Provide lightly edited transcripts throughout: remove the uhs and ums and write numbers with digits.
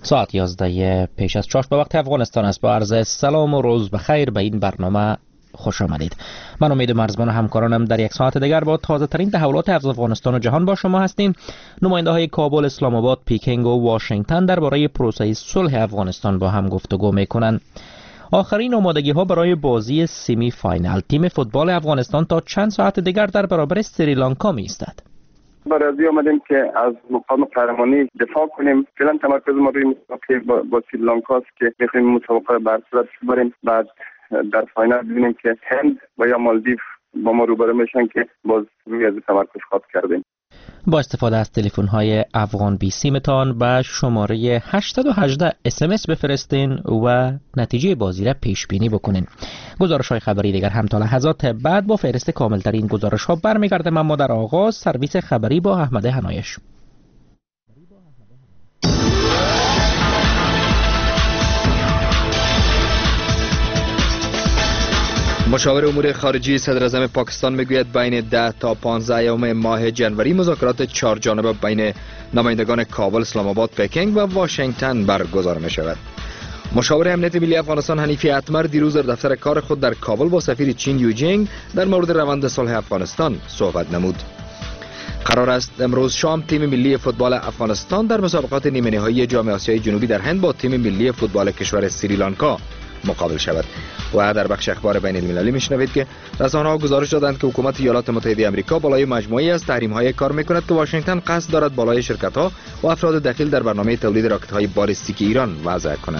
ساعت 11 پیش از 4 به وقت افغانستان است. با عرض سلام و روز بخیر به این برنامه خوش آمدید. من امید مرزبان و همکارانم در یک ساعت دیگر با تازه ترین تحولات افغانستان و جهان با شما هستیم. نماینده های کابل، اسلام آباد، پیکنگ و واشنگتن درباره پروسه صلح افغانستان با هم گفتگو میکنند. آخرین آمادگی ها برای بازی سمی فاینال تیم فوتبال افغانستان تا چند ساعت دیگر در برابر سریلانکا می ایستد. برای آمدیم که از مقام قهرمانی دفاع کنیم. فعلا تمرکز ما روی مسابقه با سریلانکا است که می‌خوایم مسابقه بر صورت ببریم، بعد در فاینال ببینیم که هند و یا مالدیو با ما روبرو میشن که باز روی از تمرکز خاط کردیم. با استفاده از تلفن های افغان بی سیمتان به شماره 818 SMS بفرستین و نتیجه بازی را پیش بینی بکنین. گزارش های خبری دیگر هم تا لحظات بعد با فهرست کامل ترین گزارش ها برمیگردم، اما در آغاز سرویس خبری با احمد هنایش. مشاور امور خارجه صدر اعظم پاکستان میگوید بین 10 تا 15 ماه جنوری مذاکرات 4 جانبه بین نمایندگان کابل، اسلام آباد، پکینگ و واشنگتن برگزار می شود. مشاور امنیت ملی افغانستان حنیفی اتمر دیروز در دفتر کار خود در کابل با سفیر چین یو جینگ در مورد روند صلح افغانستان صحبت نمود. قرار است امروز شام تیم ملی فوتبال افغانستان در مسابقات نیمه نهایی جام آسیای جنوبی در هند با تیم ملی فوتبال کشور سریلانکا مقابل شود. و در بخش اخبار بین المللی میشنوید که رسانه‌ها گزارش دادند که حکومت ایالات متحده آمریکا بالای مجموعه‌ای از تحریم‌های کار می‌کند که واشنگتن قصد دارد بالای شرکت‌ها و افراد دخیل در برنامه تولید راکت‌های بالستیک ایران وضع کند.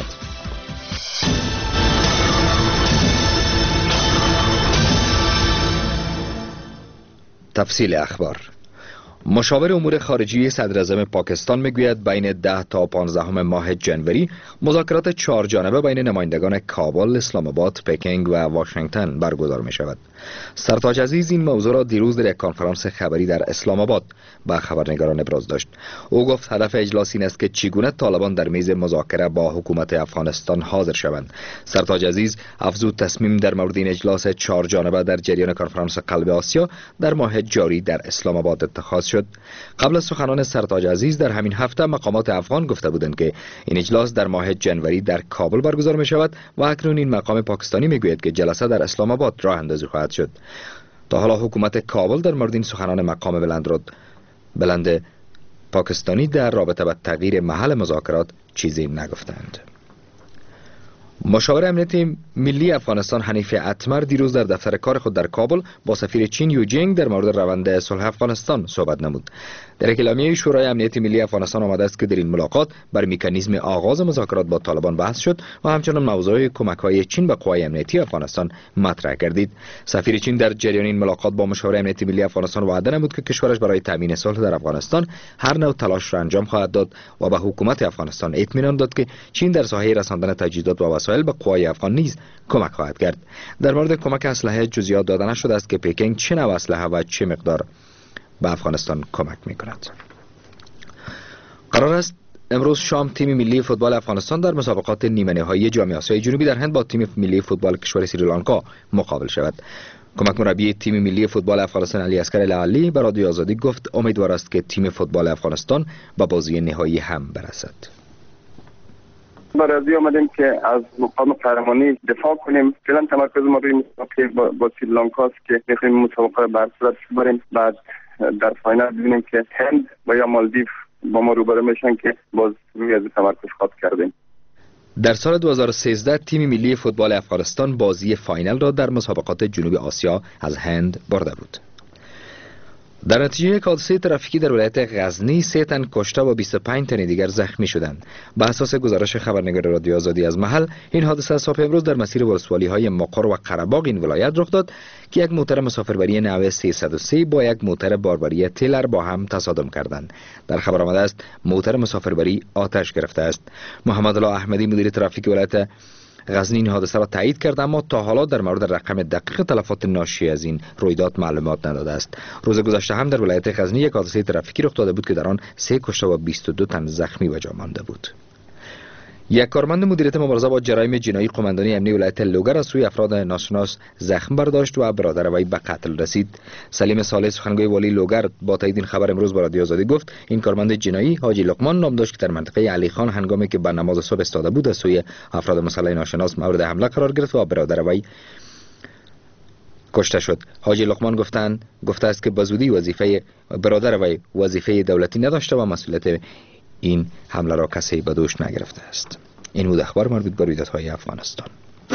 تفصیل اخبار. مشاور امور خارجه صدر اعظم پاکستان میگوید بین 10 تا 15 ماه جنوری مذاکرات 4 جانبه بین نمایندگان کابل، اسلام آباد، پکینگ و واشنگتن برگزار می شود. سرتاج عزیز این موضوع را دیروز در یک کنفرانس خبری در اسلام آباد با خبرنگاران ابراز داشت. او گفت هدف اجلاس این است که چگونه طالبان در میز مذاکره با حکومت افغانستان حاضر شوند. سرتاج عزیز افزود تصمیم در مورد این اجلاس 4 جانبه در جریان کنفرانس قلب آسیا در ماه جاری در اسلام آباد اتخاذ شد. قبل از سخنان سرتاج عزیز در همین هفته مقامات افغان گفته بودند که این اجلاس در ماه جنوری در کابل برگزار می شود و اکنون این مقام پاکستانی می گوید که جلسه در اسلام آباد راه اندازی خواهد شد. تا حالا حکومت کابل در مورد این سخنان مقام بلند پاکستانی در رابطه با تغییر محل مذاکرات چیزی نگفتند. مشاور امنیت ملی افغانستان حنیفی اتمر دیروز در دفتر کار خود در کابل با سفیر چین یو جینگ در مورد روند صلح افغانستان صحبت نمود. در اعلامیه شورای امنیت ملی افغانستان آمده است که در این ملاقات بر مکانیزم آغاز مذاکرات با طالبان بحث شد و همچنین موضوع کمک‌های چین به قوای امنیتی افغانستان مطرح گردید. سفیر چین در جریان این ملاقات با مشاور امنیت ملی افغانستان وعده نمود که کشورش برای تامین صلح در افغانستان هر نوع تلاش را انجام خواهد داد و به حکومت افغانستان اطمینان داد که چین در ساحه رساندن تجهیزات و وسایل به قوای افغان نیز کمک خواهد کرد. در مورد کمک اسلحه جزئیات داده نشده است که پکینگ چه نوع اسلحه و چه مقدار به افغانستان کمک می‌کند. قرار است امروز شام تیم ملی فوتبال افغانستان در مسابقات نیمه نهایی جام آسیای جنوبی در هند با تیم ملی فوتبال کشور سریلانکا مقابل شود. کمک مربی تیم ملی فوتبال افغانستان علی اصغر لالی به رادیو آزادی گفت امیدوار است که تیم فوتبال افغانستان به بازی نهایی هم برسد. برای آمدیم که از مقام قهرمانی دفاع کنیم. فعلا تمرکز ما روی مسابقه با سریلانکا است که می‌خوایم مسابقه بر صورت ببریم، بعد در فاینال ببینیم که هند و یا مالدیو با ما روبرو میشن که باز روی از تمرکز خاط کردیم. در سال 2013 تیم ملی فوتبال افغانستان بازی فاینال را در مسابقات جنوب آسیا از هند برده بود. در نتیجه یک حادثه ترافیکی در ولایت غزنی 3 تن کشته و 25 تن دیگر زخمی شدند. به اساس گزارش خبرنگار رادیو آزادی از محل، این حادثه صبح امروز در مسیر ولسوالی‌های مقر و قره‌باغ این ولایت رخ داد که یک موتر مسافربری نو 303 با یک موتر باربری تیلر با هم تصادم کردند. در خبر آمده است موتر مسافربری آتش گرفته است. محمد الله احمدی مدیر ترافیک ولایت غزنی این حادثه را تایید کرد، اما تا حالا در مورد رقم دقیق تلفات ناشی از این رویداد معلومات نداده است. روز گذشته هم در ولایت غزنی یک حادثه ترافیکی رخ داده بود که در آن 3 کشته و 22 تن زخمی به جا مانده بود. یک کارمند مدیریت مبارزه با جرایم جنایی قماندانی امنیه ولایت لوگر از سوی افراد ناشناس زخم برداشت و برادر وی به قتل رسید. سلیم صالح سخنگوی والی لوگر با تایید این خبر امروز با رادیو آزادی گفت این کارمند جنایی حاجی لقمان نام داشت که در منطقه علی خان هنگامی که به نماز صبح ایستاده بود از سوی افراد مسلح ناشناس مورد حمله قرار گرفت و برادر وی کشته شد. حاجی لقمان گفته است که بزودی برادر وی وظیفه دولتی نداشته و مسئولیت این حمله را کسی به دوش نگرفته است. این بود اخبار مربوط به رویدادهای افغانستان.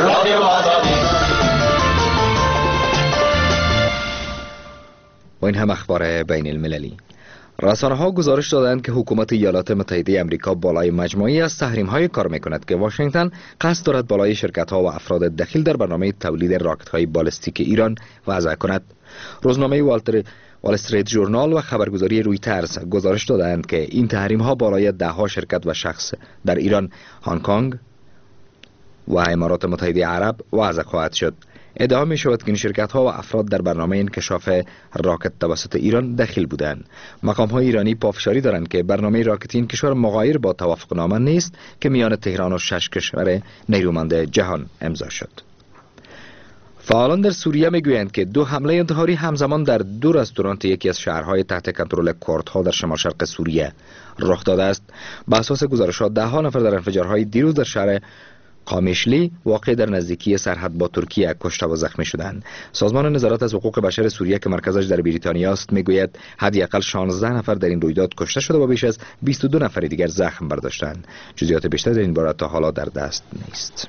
و این هم اخبار بین المللی. رسانه‌ها گزارش دادند که حکومت ایالات متحده آمریکا بالای مجموعی از تحریم‌های کار می‌کند که واشنگتن قصد دارد بالای شرکت‌ها و افراد دخیل در برنامه تولید راکت‌های بالستیک ایران وضع کند. روزنامه وال استریت ژورنال و خبرگزاری رویترز گزارش دادند که این تحریم‌ها بالای 10 شرکت و شخص در ایران، هنگ کنگ و امارات متحده عرب وضع خواهد شد. ادعا می شود که این شرکت ها و افراد در برنامه انکشاف راکت توسط ایران دخیل بودند. مقام های ایرانی پافشاری دارند که برنامه راکت این کشور مغایر با توافقنامه نیست که میان تهران و 6 کشور نیرومند جهان امضا شد. فعالان در سوریه میگویند که 2 حمله انتحاری همزمان در 2 رستوران یکی از شهرهای تحت کنترل کردها در شمال شرق سوریه رخ داده است. بر اساس گزارشات 10 نفر در انفجارهای دیروز در شهر قامیشلی واقع در نزدیکی سرحد با ترکیه کشته و زخمی شدند. سازمان نظارت از حقوق بشر سوریه که مرکزش در بریتانیا است میگوید حداقل 16 نفر در این رویداد کشته شده و بیش از 22 نفر دیگر زخم برداشتند. جزئیات بیشتر در این باره تا حالا در دست نیست.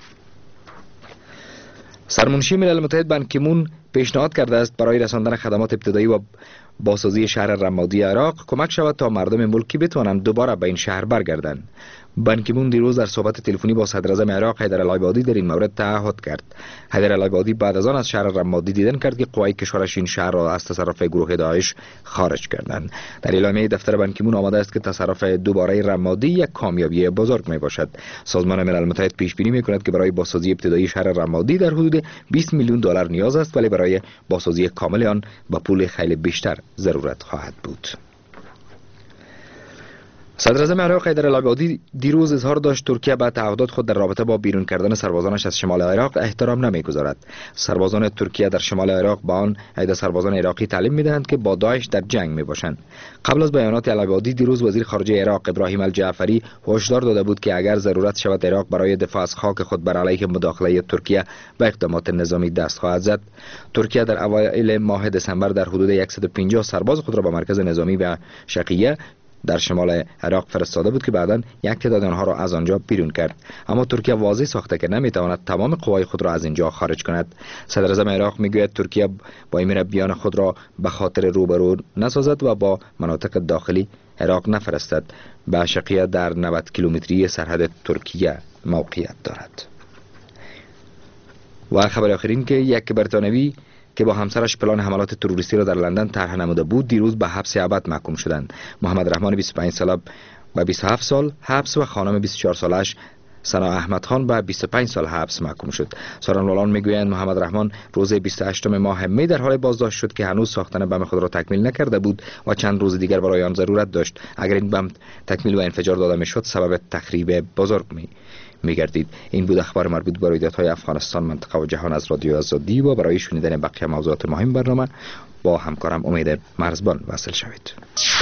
سرمنشی ملل متحد بان کی مون پیشنهاد کرده است برای رساندن خدمات ابتدایی و بازسازی شهر رمادی عراق کمک شود تا مردم ملکی بتوانند دوباره به این شهر برگردند. بان کی مون دیروز در صحبت تلفنی با صدر اعظم عراق حیدر العبادی در این مورد تعهد کرد. حیدر العبادی بعد از آن از شهر رمادی دیدن کرد که قوای کشورش این شهر را از تصرف گروه داعش خارج کردند. در اعلامیه دفتر بان کی مون آمده است که تصرف دوباره رمادی یک کامیابی بزرگ می باشد. سازمان ملل متحد پیش بینی می کند که برای بازسازی ابتدایی شهر رمادی در حدود 20 میلیون دلار نیاز است، ولی برای بازسازی کامل آن با پول خیلی بیشتر ضرورت خواهد بود. صدر اعظم عراق حیدر العبادی دیروز اظهار داشت ترکیه به تعهدات خود در رابطه با بیرون کردن سربازانش از شمال عراق احترام نمیگذارد. سربازان ترکیه در شمال عراق به آن عده سربازان عراقی تعلیم میدهند که با داعش در جنگ میباشند. قبل از بیانات العبادی دیروز وزیر خارجه عراق ابراهیم الجعفری هشدار داده بود که اگر ضرورت شود عراق برای دفاع از خاک خود بر علیه مداخله ترکیه به اقدامات نظامی دست خواهد زد. ترکیه در اوایل ماه دسامبر در حدود 150 سرباز خود را به مرکز نظامی و شقیه در شمال عراق فرستاده بود که بعداً یک تعداد آنها را از آنجا بیرون کرد، اما ترکیه واضح ساخته که نمیتواند تمام قوای خود را از اینجا خارج کند. صدر اعظم عراق میگوید ترکیه با این مربیان خود را به خاطر روبرو نسازد و با مناطق داخلی عراق نفرستد. به شقیه در 90 کیلومتری سرحد ترکیه موقعیت دارد. و خبر آخرین که یک بریتانوی که با همسرش پلان حملات تروریستی را در لندن طرح نموده بود دیروز به حبس ابد محکوم شدند. محمد رحمان 25 ساله به 27 سال حبس و خانم 24 سالش ثنا احمد خان به 25 سال حبس محکوم شد. سخنرانان میگویند محمد رحمان روز 28 ماه می در حال بازداشت شد که هنوز ساختن بم خود را تکمیل نکرده بود و چند روز دیگر برای آن ضرورت داشت. اگر این بم تکمیل و انفجار داده میشد سبب تخریب بزرگ میگردید. این بود اخبار مربوط به رویدادهای افغانستان، منطقه و جهان از رادیو آزادی و برای شنیدن بقیه موضوعات مهم برنامه با همکارم امید مرزبان وصل شوید.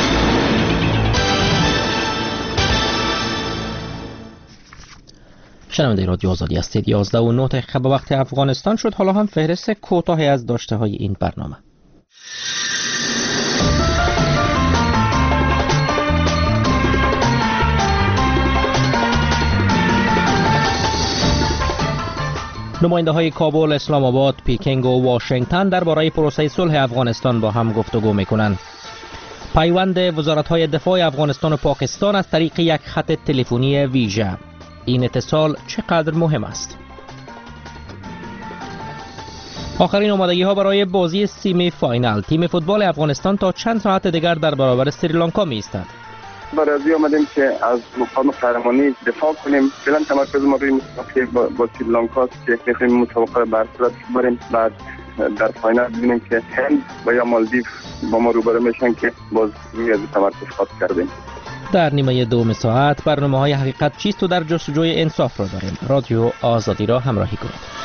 شنونده رادیو آزادی هستید. 11:09 دقیقه به وقت افغانستان شد. حالا هم فهرست کوتاهی از داشته های این برنامه. نماینده های کابل، اسلام آباد، پیکنگ و واشنگتن درباره پروسه صلح افغانستان با هم گفتگو میکنند. پیوند وزارت های دفاع افغانستان و پاکستان از طریق یک خط تلفنی ویژه. این اتصال چقدر مهم است؟ آخرین آمادگی ها برای بازی سیمی فاینال. تیم فوتبال افغانستان تا چند ساعت دیگر در برابر سریلانکا می ایستد. برای آمدیم که از مقام قهرمانی دفاع کنیم. فعلا تمرکز ما روی مسابقه با سریلانکا است که می‌خوایم مسابقه بر صورت بریم، بعد در فاینال ببینیم که هند و یا مالدیو با ما روبرو میشن که باز روی از تمرکز خاص کردیم. در نیمه دوم ساعت برنامه‌های حقیقت چیست و در جستجوی انصاف را داریم. رادیو آزادی را همراهی کنید.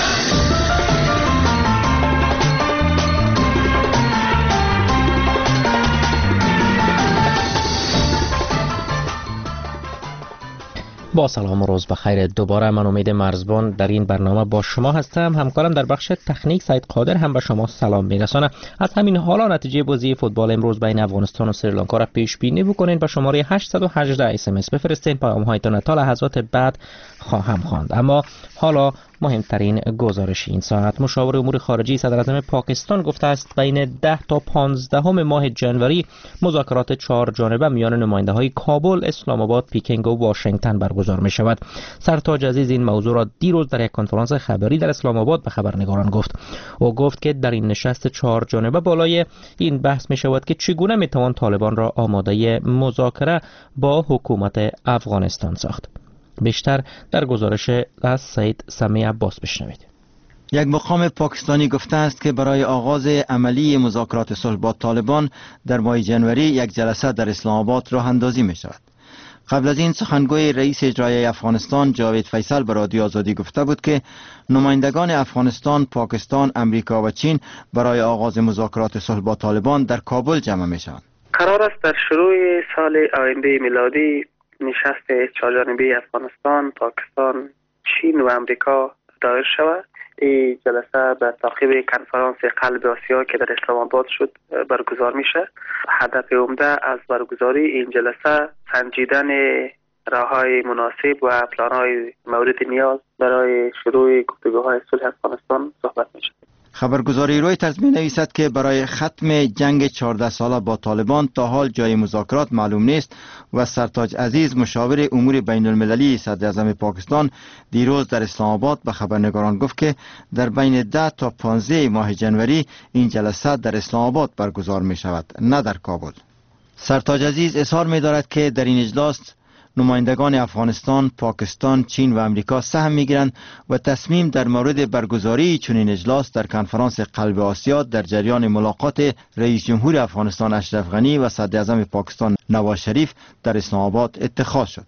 با سلام و روز بخیر. دوباره من امید مرزبان در این برنامه با شما هستم. همکارم در بخش تکنیک سعید قادر هم به شما سلام میرسانه. از همین حالا نتیجه بازی فوتبال امروز بین افغانستان و سریلانکا را پیش بینی بکنین. به شماره 818 اس بفرستین، پیام هایتان تا لحظات بعد خواهم خواند. اما حالا مهمترین گزارش این ساعت. مشاور امور خارجه صدر اعظم پاکستان گفته است بین 10 تا 15 ماه جنوری مذاکرات 4 جانبه میان نماینده‌های کابل، اسلام آباد، پیکنگ و واشنگتن برگزار می شود. سرتاج عزیز این موضوع را دیروز در یک کنفرانس خبری در اسلام آباد به خبرنگاران گفت. او گفت که در این نشست 4 جانبه بالای این بحث می شود که چگونه می توان طالبان را آماده مذاکره با حکومت افغانستان ساخت. بیشتر در گزارش از سید سمی عباس بشنوید. یک مقام پاکستانی گفته است که برای آغاز عملی مذاکرات صلح با طالبان در ماه جنوری یک جلسه در اسلام آباد راه اندازی می شود. قبل از این سخنگوی رئیس اجرایی افغانستان جاوید فیصل به رادیو آزادی گفته بود که نمایندگان افغانستان، پاکستان، امریکا و چین برای آغاز مذاکرات صلح با طالبان در کابل جمع می شوند. قرار است در شروع سال آینده میلادی نشست 4 جانبه افغانستان، پاکستان، چین و امریکا دایر شود. این جلسه به تعقیب کنفرانس قلب آسیا که در اسلام آباد شد برگزار میشه. هدف عمده از برگزاری این جلسه سنجیدن راه‌های مناسب و پلان‌های مورد نیاز برای شروع گفتگوهای صلح افغانستان صحبت میشه. خبرگزاری رویترز می نویسد که برای ختم جنگ 14 ساله با طالبان تا حال جای مذاکرات معلوم نیست و سرتاج عزیز مشاور امور بین المللی صدر اعظم پاکستان دیروز در اسلام آباد به خبرنگاران گفت که در بین 10 تا 15 ماه جنوری این جلسه در اسلام آباد برگزار می شود، نه در کابل. سرتاج عزیز اظهار می دارد که در این اجلاس نمایندگان افغانستان، پاکستان، چین و امریکا سهم میگیرند و تصمیم در مورد برگزاری چنین اجلاس در کنفرانس قلب آسیا در جریان ملاقات رئیس جمهور افغانستان اشرف غنی و صدر اعظم پاکستان نواز شریف در اسلام آباد اتخاذ شد.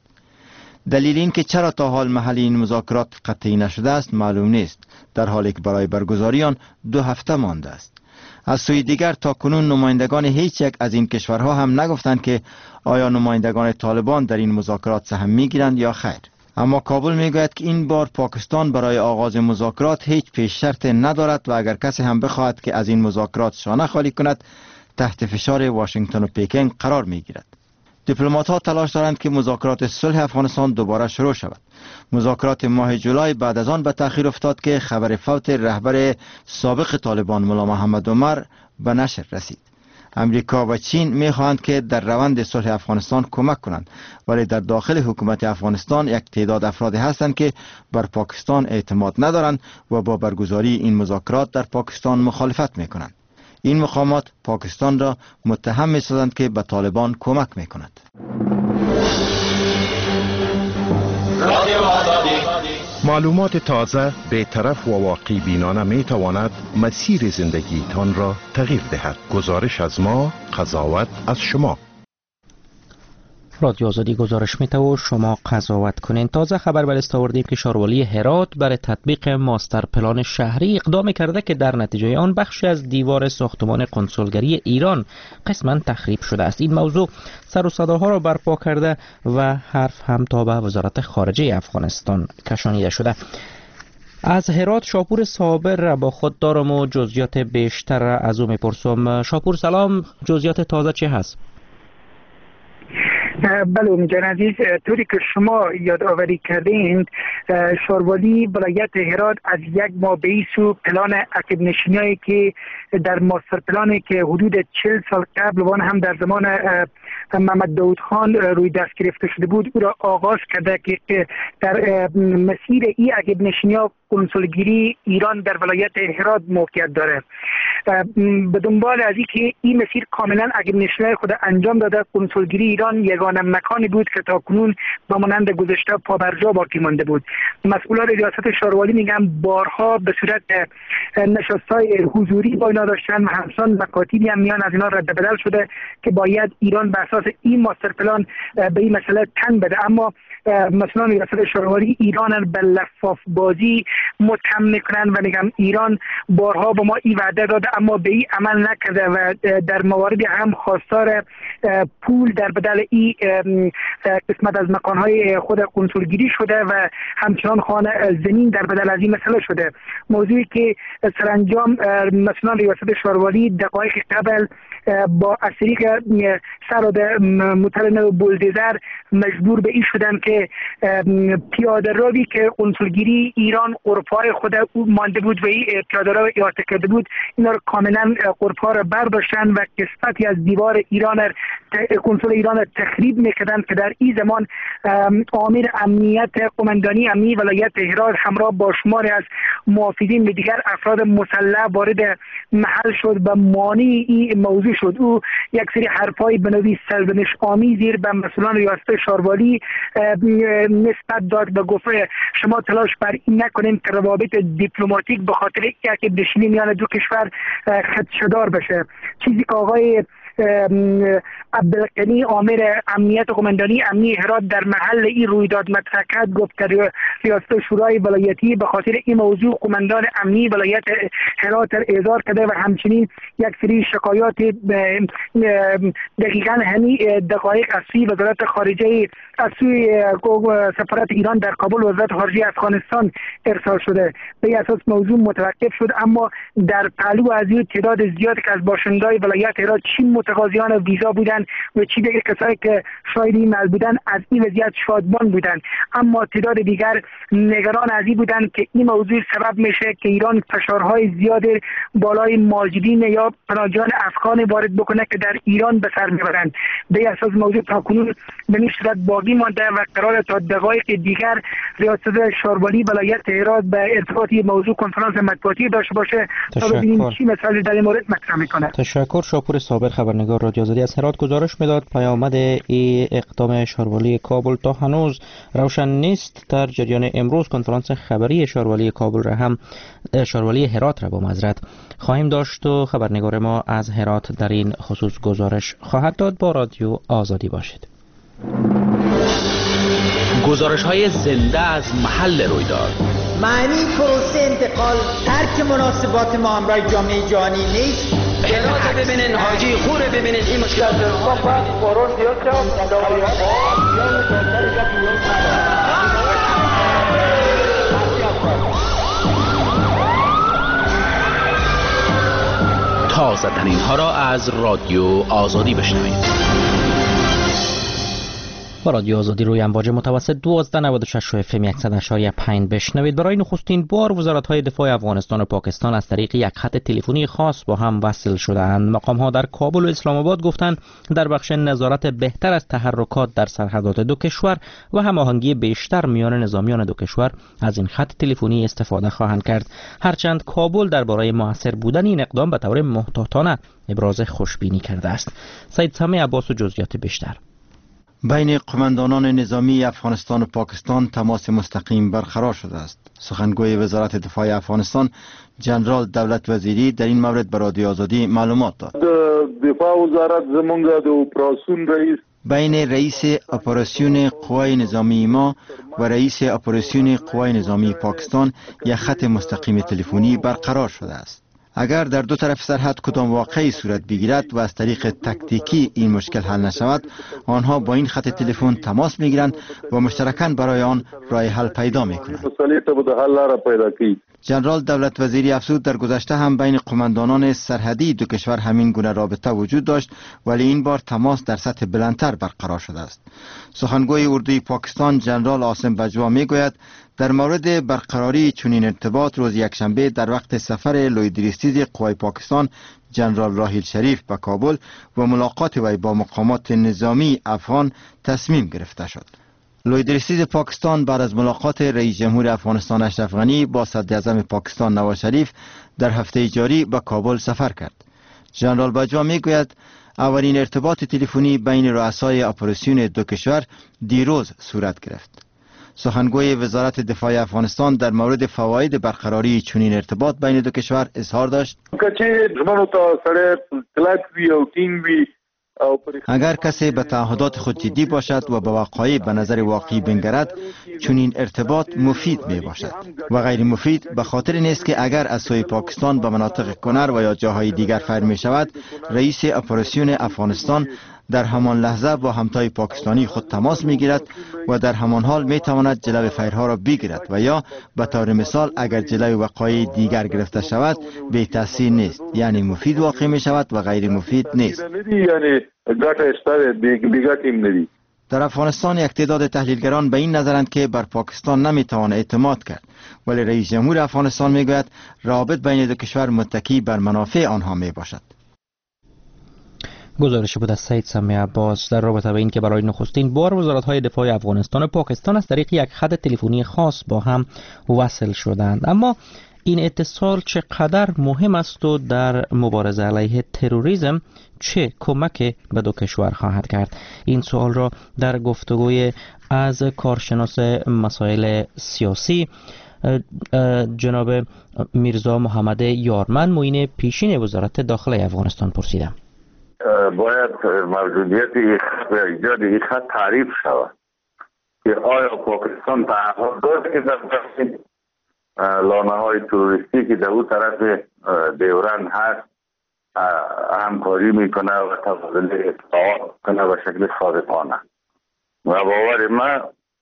دلیل این که چرا تا حال محل این مذاکرات قطعی نشده است معلوم نیست، در حالی که برای برگزاری آن 2 هفته مانده است. از سوی دیگر تا کنون نمایندگان هیچ یک از این کشورها هم نگفتند که آیا نمایندگان طالبان در این مذاکرات سهم میگیرند یا خیر. اما کابل میگوید که این بار پاکستان برای آغاز مذاکرات هیچ پیش شرط ندارد و اگر کسی هم بخواهد که از این مذاکرات شانه خالی کند تحت فشار واشنگتن و پیکنگ قرار میگیرد. دیپلمات‌ها تلاش دارند که مذاکرات صلح افغانستان دوباره شروع شود. مذاکرات ماه جولای بعد از آن به تأخیر افتاد که خبر فوت رهبر سابق طالبان ملا محمد عمر به نشر رسید. امریکا و چین می‌خواهند که در روند صلح افغانستان کمک کنند، ولی در داخل حکومت افغانستان یک تعداد افرادی هستند که بر پاکستان اعتماد ندارند و با برگزاری این مذاکرات در پاکستان مخالفت می‌کنند. این مقامات پاکستان را متهم می‌سازند که به طالبان کمک می‌کند. معلومات تازه، بی‌طرف و واقع بینانه می‌تواند مسیر زندگیتان را تغییر دهد. گزارش از ما، قضاوت از شما. رادیو آزادی گزارش می‌ده و شما قضاوت کنین. تازه خبر به دست آوردیم که شاروالی هرات برای تطبیق ماستر پلان شهری اقدام کرده که در نتیجه آن بخشی از دیوار ساختمان کنسولگری ایران قسماً تخریب شده است. این موضوع سر و صداها را برپا کرده و حرف هم تا به وزارت خارجه افغانستان کشانیده شده. از هرات شاپور صابر را با خود دارم و جزئیات بیشتر از او میپرسم. شاپور سلام، جزئیات تازه چه هست؟ بله امیدوارم عزیز، طوری که شما یادآوری کردین شاروالی ولایت هرات از یک ماه به سو پلان عقب نشینی‌ای که در ماستر پلانی که حدود 40 سال قبل وان هم در زمان محمد داود خان روی دست گرفته شده بود او را آغاز کرده که در مسیر این عقب نشینی‌ها کنسولگری ایران در ولایت هرات موقعیت داره. به دنبال از اینکه این مسیر کاملا عقب نشینی خود انجام داده، کنسولگری ایران یگانه یگانه مکانی بود که تا کنون با مانند گذشته پابرجا باقی مانده بود. مسئولان ریاست شاروالی میگن بارها به صورت نشست‌های حضوری با اینا داشتن و همچنان مکاتبی هم میان از اینا رد بدل شده که باید ایران به اساس این ماستر پلان به این مسئله تن بده، اما مسئولان ریاست شاروالی ایران به لفاف بازی متهم میکنن و میگن ایران بارها به ما این وعده داده اما به این عمل نکرده و در مواردی هم خواستار پول در بدل این قسمت از مکانهای خود کنسولگیری شده و همچنان خانه زمین در بدل از این مسئله شده. موضوعی که سرانجام مسئولان ریاست شاروالی دقایق قبل با از طریق سراد مترن بولدزر مجبور به این شدن که پیاده روی که کنسولگیری ایران قرفای خود مانده بود و این پیاده رو احاطه کرده بود اینا رو کاملا قرفا رو برداشتن و قسمتی از دیوار ایران کنسول ایران تخریب میکردن که در این زمان آمر امنیت قماندانی امنی ولایت هرات همراه با شماری از محافظین و دیگر افراد مسلح وارد محل شد و مانع این موضوع شد. او یک سری حرفای به نوعی سرزنش آمیزی به مسئولان ریاست شاروالی نسبت داد و گفت شما تلاش بر این نکنین که روابط دیپلماتیک به خاطر یک دشمنی میان دو کشور خدشه‌دار بشه. چیزی که آقای عبدالقنی آمر امنیت قماندانی امنی هرات در محل این رویداد مطرح کرد، گفت که ریاست شورای ولایتی به خاطر این موضوع قماندان امنی ولایت هرات اعزار کرده و همچنین یک سری شکایات دقیقاً همین دقایق از سوی وزارت خارجه از سوی سفارت ایران در کابل و وزارت خارجه افغانستان ارسال شده. به اساس موضوع متوقف شد، اما در پهلو از این تعداد زیادی که از باشندگان ولایت هرات چی متقاضیان ویزا بودن و چی دیگر کسایی که شاهد این عمل بودن از این وضعیت شادمان بودن، اما تعداد دیگر نگران از این بودن که این موضوع سبب میشه که ایران فشارهای زیاد بالای ماجدین یا پناهجویان افغان وارد بکنه که در ایران به سر میبرند. به اساس موضوع تاکنون به این صورت باقی مانده و قرار تا دقایق دیگر ریاست شاروالی ولایت هرات به ارتباط موضوع کنفرانس مطبوعاتی داشته باشه تا ببینیم چی مسائل در این مورد مطرح میکنه. تشکر. شاپور صابر خبرنگار رادیو آزادی از هرات گزارش میداد. پیامد این اقدام شاروالی کابل تا هنوز روشن نیست. در جریان امروز کنفرانس خبری شاروالی کابل را هم شاروالی هرات را با معذرت خواهیم داشت و خبرنگار ما از هرات در این خصوص گزارش خواهد داد. با رادیو آزادی باشید. گزارش های زنده از محل رویداد. معنی پروسه انتقال ترک مناسبات ما همراه جامعه جهانی نیست. هرات ببینین، حاجی خور ببینین، این مشکل تازه ترین ها را از رادیو آزادی بشنوید. با رادیو آزادی روی امواج متوسط 1296 FM 100.5 بشنوید. برای نخستین بار وزارت‌های دفاع افغانستان و پاکستان از طریق یک خط تلفنی خاص با هم وصل شدند. مقام‌ها در کابل و اسلام آباد گفتند در بخش نظارت بهتر از تحرکات در سرحدات دو کشور و هماهنگی بیشتر میان نظامیان دو کشور از این خط تلفنی استفاده خواهند کرد. هرچند کابل درباره موثر بودن این اقدام به طور محتاطانه ابراز خوشبینی کرده است. سید سامی عباس و جزئیات بیشتر. بین قماندانان نظامی افغانستان و پاکستان تماس مستقیم برقرار شده است. سخنگوی وزارت دفاع افغانستان جنرال دولت وزیری در این مورد به رادیو آزادی معلومات داد. دفاع وزارت زمونږ د اپراسیون رئیس بین رئیس اپراسیون قوای نظامی ما و رئیس اپراسیون قوای نظامی پاکستان یک خط مستقیم تلفنی برقرار شده است. اگر در دو طرف سرحد کدام واقعی صورت بگیرد و از طریق تکتیکی این مشکل حل نشود، آنها با این خط تلفن تماس میگیرند و مشترکاً برای آن راه حل پیدا میکنند. جنرال دولت وزیری افزود در گذشته هم بین قماندانان سرحدی دو کشور همین گونه رابطه وجود داشت، ولی این بار تماس در سطح بلندتر برقرار شده است. سخنگوی اردوی پاکستان جنرال عاصم بجوا میگوید در مورد برقراری چنین ارتباط روز یکشنبه در وقت سفر لویدریستیز قوای پاکستان جنرال راحیل شریف به کابل و ملاقات وی با مقامات نظامی افغان تصمیم گرفته شد. لویدریستیز پاکستان بعد از ملاقات رئیس جمهور افغانستان اشرف غنی با صدر اعظم پاکستان نواز شریف در هفته جاری به کابل سفر کرد. جنرال بجوا میگوید اولین ارتباط تلفنی بین رؤسای اپوزیسیون دو کشور دیروز صورت گرفت. سخنگوی وزارت دفاع افغانستان در مورد فواید برقراری چنین ارتباط بین دو کشور اظهار داشت: اگر کسی به تعهدات خود جدی باشد و به وقایع به نظر واقعی بنگرد، چنین ارتباط مفید می باشد و غیر مفید به خاطر نیست که اگر از سوی پاکستان به مناطق کنر و یا جاهای دیگر فر می شود، رئیس اپوزیسیون افغانستان در همان لحظه با همتای پاکستانی خود تماس می گیرد و در همان حال می تواند جلوی فیرها را بگیرد و یا به طور مثال اگر جلوی وقایع دیگر گرفته شود بی تاثیر نیست، یعنی مفید واقع می شود و غیر مفید نیست. در افغانستان یک تعداد تحلیلگران به این نظرند که بر پاکستان نمی توان اعتماد کرد، ولی رئیس جمهور افغانستان می گوید روابط بین دو کشور متکی بر منافع آنها می باشد. گزارش بود از سید سمی عباس در رابطه با این که برای نخستین بار وزارت‌های دفاع افغانستان و پاکستان از طریق یک خط تلفنی خاص با هم وصل شدند. اما این اتصال چقدر مهم است و در مبارزه علیه تروریسم چه کمک به دو کشور خواهد کرد؟ این سوال را در گفتگوی از کارشناس مسائل سیاسی جناب میرزا محمد یارمن معین پیشین وزارت داخله افغانستان پرسیدم. باید موجودیت ایجاد این خط تعریف شود که آیا پاکستان تعهد داشت که در لانه های تروریستی که در اون طرف دیورند هست همکاری میکنه و تبادل اطلاعات کنه و شکل صادقانه. و باور من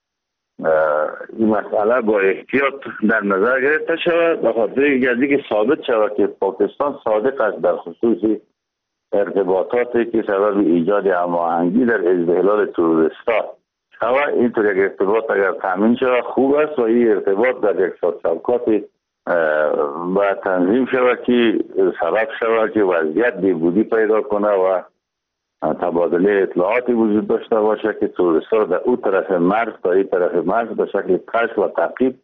این مسئله با احتیاط در نظر گرفته شود به خاطر که ثابت شود که پاکستان صادق است در خصوص ارتباطاتی که سبب ایجاد هماهنگی در ازدحلال تروریستا شود. اینطور یک ارتباط اگر تامین شود خوب است و این ارتباط در یک شبکاتی باید تنظیم شود که سبب شود که وضعیت بهبودی پیدا کنه و تبادله اطلاعاتی وجود داشته باشه که تروریستا در اون طرف مرز تا این طرف مرز به شکل کشف و تعقیب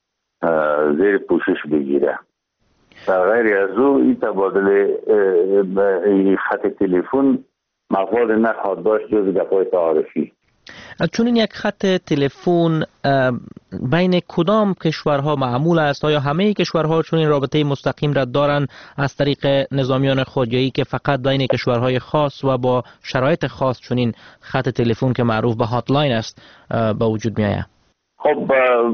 زیر پوشش بگیره. در غیر از او این تبادله این خط تلفن مفاد نخواهد داشت جز دفاع تعارفی. چون این یک خط تلفن بین کدام کشورها معمول است؟ آیا همه کشورها چون این رابطه مستقیم را دارند از طریق نظامیان خود یا که فقط بین کشورهای خاص و با شرایط خاص چون این خط تلفن که معروف به هاتلاین است به وجود می آید؟ خب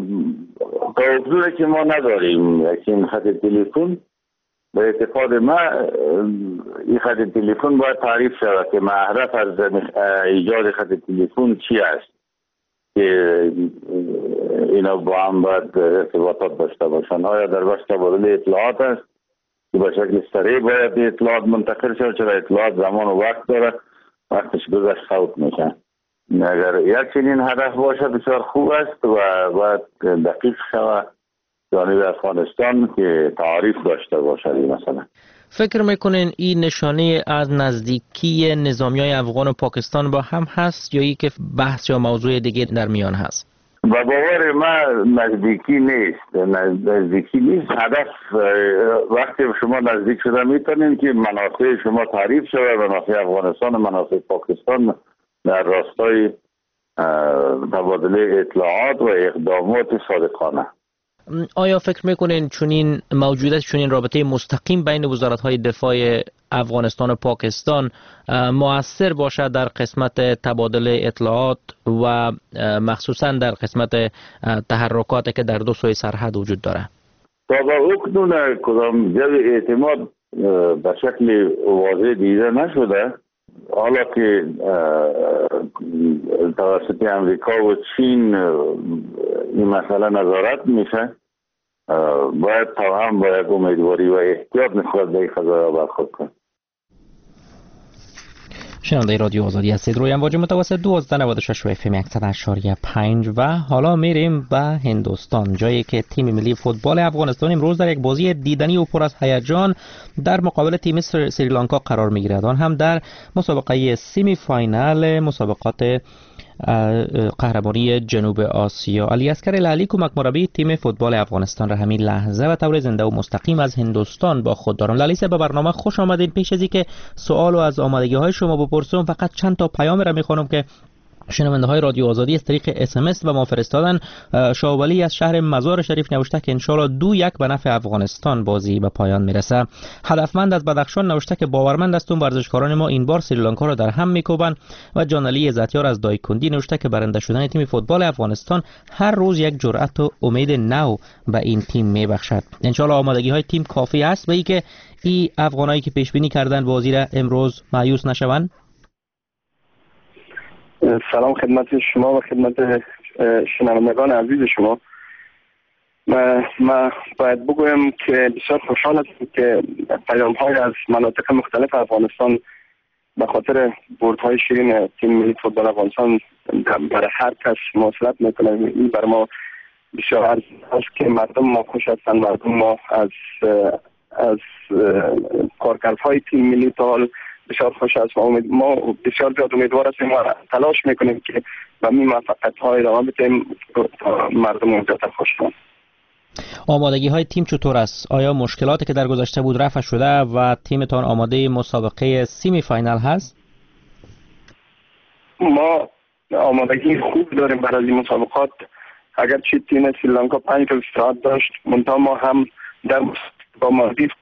تا حضوری که ما نداریم این خط تلفن، به اعتقاد ما این خط تلفن باید تعریف شود که معرف از ایجاد خط تلفن چی است که اینا با هم باید ارتباطات داشته باشند. آیا در بخش تبادل اطلاعات است که به شکل سریع باید اطلاعات منتقل شود، چرا اطلاعات زمان و وقت داره، وقتش گذشت فوت میشن. اگر یک چنین هدف باشه بسیار خوب است و باید دقیق شود جانب افغانستان که تعریف داشته باشد. مثلا فکر میکنین این نشانه از نزدیکی نظامیای افغان و پاکستان با هم هست یا ای که بحث یا موضوع دیگه در میان هست؟ با باور ما نزدیکی نیست. هدف وقتی شما نزدیک شده میتونین که منافع شما تعریف شود، منافع افغانستان و منافع پاکستان در راستای تبادله اطلاعات و اقدامات صادقانه. آیا فکر میکنین چونین موجودیت چونین رابطه مستقیم بین وزارت‌های دفاع افغانستان و پاکستان مؤثر باشد در قسمت تبادل اطلاعات و مخصوصا در قسمت تحرکاتی که در دو سوی سرحد وجود داره؟ تا به اکنون کدام جو اعتماد به شکل واضح دیده نشده. حالا که توسط امریکا و چین این مسئله نظارت میشه، باید تا هم باید امیدواری و احتیاط نسبت به این قضایا برخورد کنیم. شنونده رادیو آزادی هستید روی امواج متوسط 1296 و FM 100.5 و حالا میریم به هندوستان، جایی که تیم ملی فوتبال افغانستان امروز در یک بازی دیدنی و پر از هیجان در مقابل تیم سریلانکا قرار میگیرد، آن هم در مسابقه سیمی فاینال مسابقات قهرمانی جنوب آسیا. علی اصغر لعلی کمک مربی تیم فوتبال افغانستان را همین لحظه و طور زنده و مستقیم از هندوستان با خود دارم. لعلی به برنامه خوش آمدید. پیش از اینکه سوال از آمادگی های شما بپرسم فقط چند تا پیام را میخوانم که شنونده های رادیو آزادی از طریق SMS و ما فرستادن. شاولی از شهر مزار شریف نوشته که انشالله 2-1 به نفع افغانستان بازی به پایان میرسه. هدفمند از بدخشان نوشته که باورمند هستم ورزشکاران ما این بار سریلانکا را در هم میکوبند. و جانعلی عزتیار از دایکندی نوشته که برنده شدن تیم فوتبال افغانستان هر روز یک جرأت و امید نو به این تیم میبخشد. انشالله آمادگی های تیم کافی است به اینکه این افغانایی که پیش بینی کردن بازی را امروز مایوس نشوند. سلام خدمت شما و خدمت شنوندگان عزیز شما. ما باید بگویم که بسیار خوشحال هستم که پیام‌های از مناطق مختلف افغانستان به خاطر بردهای شیرین تیم ملی فوتبال افغانستان برای هر کس موصلت میکنه. این برای ما بسیار ارزنده است که مردم ما خوش هستند. مردم ما از کارکردهای تیم ملی تا حال بسیار خوش است و ما بسیار زیاد امیدوار هستیم و تلاش میکنیم که به این موفقیت‌های ادامه بدیم تا مردم زیادتر خوش شوند. آمادگی های تیم چطور است؟ آیا مشکلاتی که در گذشته بود رفع شده و تیمتان آماده مسابقه سیمی فاینال هست؟ ما آمادگی خوب داریم برای این مسابقات. اگرچه تیم سریلانکا 5 روز استراحت داشت، منتها ما هم در با مالدیو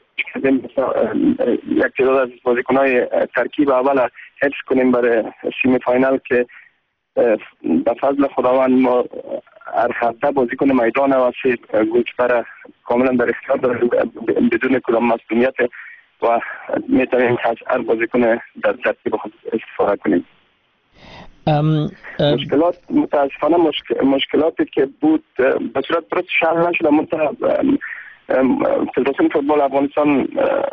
یک تعداد از بازیکن‌های ترکیب اول حفظ کنیم برای سیمی فاینال که به فضل خداوند ما هر هفته بازیکن میدان و گوشبر کاملا در اختیار داریم بدون کدام مسئولیت و میتونیم از هر بازیکن در ترکیب خود استفاده کنیم. مشکلات متاسفانه مشکلاتی که بود به صورت درست حل نشده. فدراسیون فوتبال افغانستان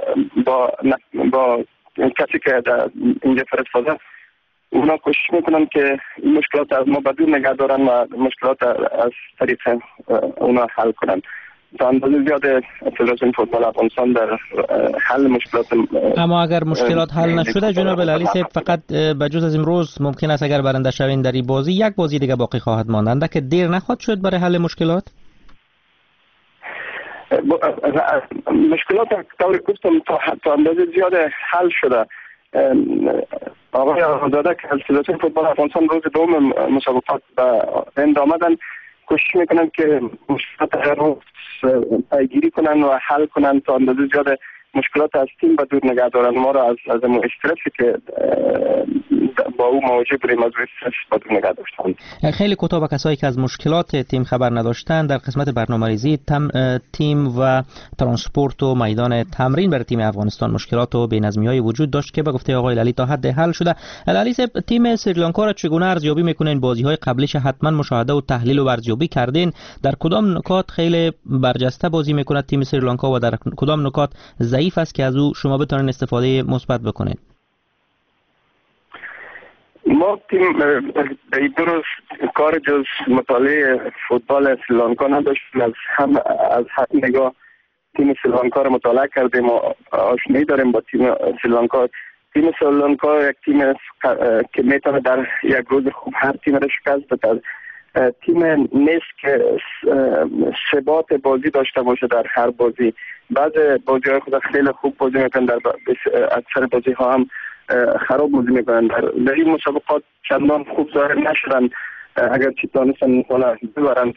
با کسی که اینجا فرستاده اونا کوشش میکنن که این مشکلات از ما بدون نگه دارن و مشکلات از طریق اونا حل کنن. تا اندازه زیاد فدراسیون فوتبال افغانستان در حل مشکلات. اما اگر مشکلات حل نشده جناب لعلی صاحب، فقط بجز از امروز ممکن است اگر برنده شوین در این بازی یک بازی دیگه باقی خواهد ماند که دیر نخواهد شد برای حل مشکلات؟ مشکلات طور گفتم تا اندازه زیاد حل شده. آقای آزاده که از فدراسیون فوتبال افغانستان روز دوم مسابقات به هند آمدن کوشش میکنن که مشکلات هر روز پیگیری کنن و حل کنن تا اندازه زیاد مشکلات از تیم به دور نگه دارن. ما را از استرسی که با او مواجه بریم از استرس به دور نگه داشتن. خیلی کوتاه به کسایی که از مشکلات تیم خبر نداشتن، در قسمت برنامه‌ریزی تیم و ترانسپورت و میدان تمرین برای تیم افغانستان مشکلات و بی‌نظمی‌های وجود داشت که به گفته آقای لعلی تا حد حل شده. لعلی صاحب، تیم سریلانکا را چگونه ارزیابی میکنین؟ بازی‌های قبلیش حتما مشاهده و تحلیل و ارزیابی کردین. در کدام نکات خیلی برجسته بازی میکنه تیم سریلانکا و در کدام نکات ضعیف است که از او شما بتونید استفاده مثبت بکنید؟ ما تیم در درست کار جز مطالعه فوتبال سریلانکا نداشتیم. از هر نگاه تیم سریلانکا رو مطالعه کردیم و آشنایی داریم با تیم سریلانکا. تیم سریلانکا یک تیم که میتونه در یک روز خوب هر تیم را شکست بده. تیم نیست که ثبات بازی داشته باشه در هر بازی. بعض بازی‌های خود خیلی خوب بازی میکنن، در اکثر بازی‌ها هم خراب بازی میکنن. در این مسابقات چندان خوب ظاهر نشدن اگر چی تانستن حالا ببرن.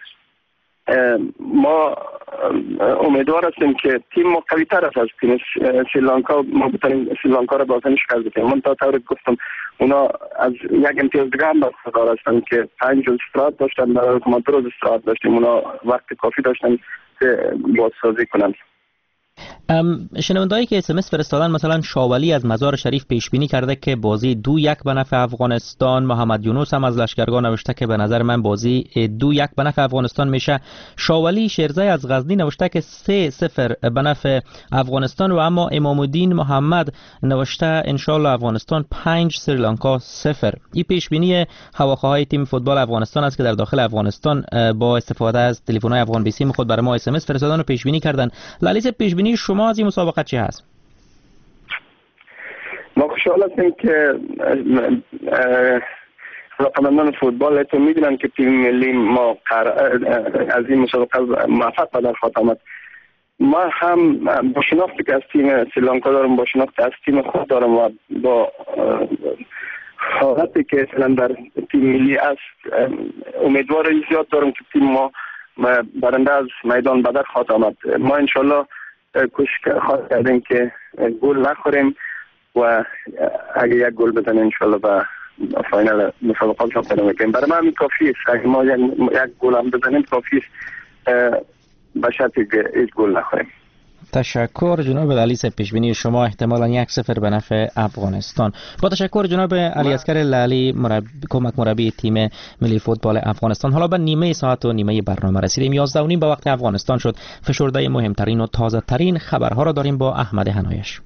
ما امیدوار هستیم که تیم ما قوی تر است از تیم سریلانکا. ما بتونیم سریلانکا را بازن شکست بدیم. من تا طور گفتم اونا از یک امتیاز دیگه هم برخوردار هستن که 5 روز استراحت داشتن، برای ما 2 روز استراحت داشتیم. اونا وقت کافی داشتن که بازسازی کنن. شنوندهایی که SMS فرستادن، مثلا شاولی از مزار شریف پیش بینی کرده که بازی 2-1 به نفع افغانستان. محمد یونس هم از لشکرگاه نوشته که به نظر من بازی 2-1 به نفع افغانستان میشه. شاولی شیرزای از غزنی نوشته که 3-0 به نفع افغانستان و اما امام الدین محمد نوشته انشالله افغانستان 5 سریلانکا 0. این پیش بینی هواخواهای تیم فوتبال افغانستان است که در داخل افغانستان با استفاده از تلفن‌های افغان بی سی خود برای ما SMS فرستادن و پیش بینی کردن. لعلی پیش بینی شما از این مسابقه چی هست؟ ما خوشحال هستیم که علاقه‌مندان فوتبال تو میدونن که تیم ملی ما از این مسابقه موفق به در خواهد آمد. ما هم با شناختی که از تیم سریلانکا دارم، با شناخت از تیم خود دارم و با حالتی که اصلا در تیم ملی است امیدواری زیاد دارم که تیم ما برنده از میدان به در خواهد آمد. ما انشالله کوشش خواهد کردیم که گل نخوریم و اگه یک گل بزنیم انشالله به فاینال مسابقات شما پیدا میکنیم. برای من کافی است، اگه ما یک گل هم بزنیم کافی است به شرطی که هیچ گل نخوریم. تشکر جناب علی. پیشبینی شما احتمالاً 1-0 به نفع افغانستان. با تشکر جناب علی اصغر لالی، کمک مربی تیم ملی فوتبال افغانستان. حالا به نیمه ساعت و نیمه برنامه رسیدیم. 11:30 به وقت افغانستان شد. فشرده مهمترین و تازه ترین خبرها را داریم با احمد حنایش.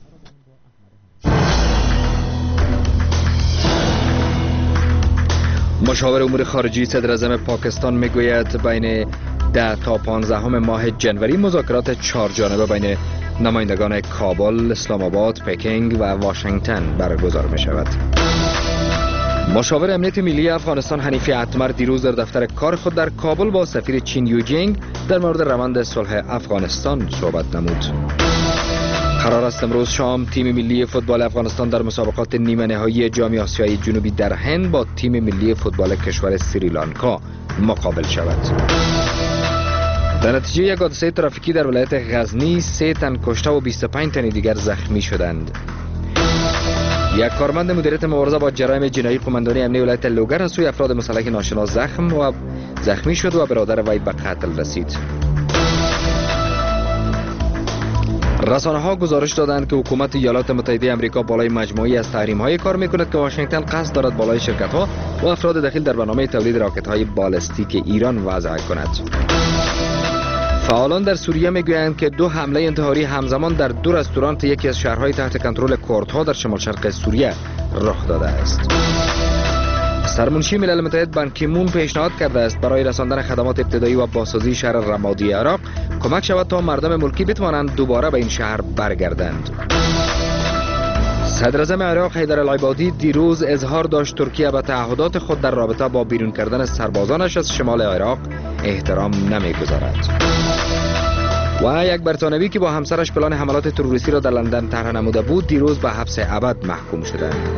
مشاور امور خارجی صدر اعظم پاکستان میگوید بین 10 تا 15 ماه جنوری مذاکرات 4 جانبه بین نمایندگان کابل، اسلام آباد، پکینگ و واشنگتن برگزار می شود. مشاور امنیت ملی افغانستان حنیفی اتمر دیروز در دفتر کار خود در کابل با سفیر چین یو جینگ در مورد روند صلح افغانستان صحبت نمود. قرار است امروز شام تیم ملی فوتبال افغانستان در مسابقات نیمه نهایی جام آسیای جنوبی در هند با تیم ملی فوتبال کشور سریلانکا مقابل شود. در نتیجه یک حادثه ترافیکی در ولایت غزنی 3 تن کشته و 25 تن دیگر زخمی شدند. یک کارمند مدیریت مبارزه با جرایم جنایی قماندانی امنیه ولایت لوگر از سوی افراد مسلح ناشناس زخمی شد و برادر وی به قتل رسید. رسانه ها گزارش دادند که حکومت ایالات متحده آمریکا بالای مجموعی از تحریم های کار میکند که واشنگتن قصد دارد بالای شرکت ها و افراد دخیل در برنامه تولید راکت های بالستیک ایران وضع کند. فعالان در سوریه میگویند که 2 حمله انتحاری همزمان در 2 رستوران یکی از شهرهای تحت کنترل کردها در شمال شرق سوریه رخ داده است. سرمنشی ملل متحد بان کی مون پیشنهاد کرده است برای رساندن خدمات ابتدایی و بازسازی شهر رمادی عراق کمک شود تا مردم ملکی بتوانند دوباره به این شهر برگردند. صدر اعظم عراق حیدر العبادی دیروز اظهار داشت ترکیه به تعهدات خود در رابطه با بیرون کردن سربازانش از شمال عراق احترام نمیگذارد. و یک بریتانوی که با همسرش پلان حملات تروریستی را در لندن طرح نموده بود دیروز به حبس ابد محکوم شدند.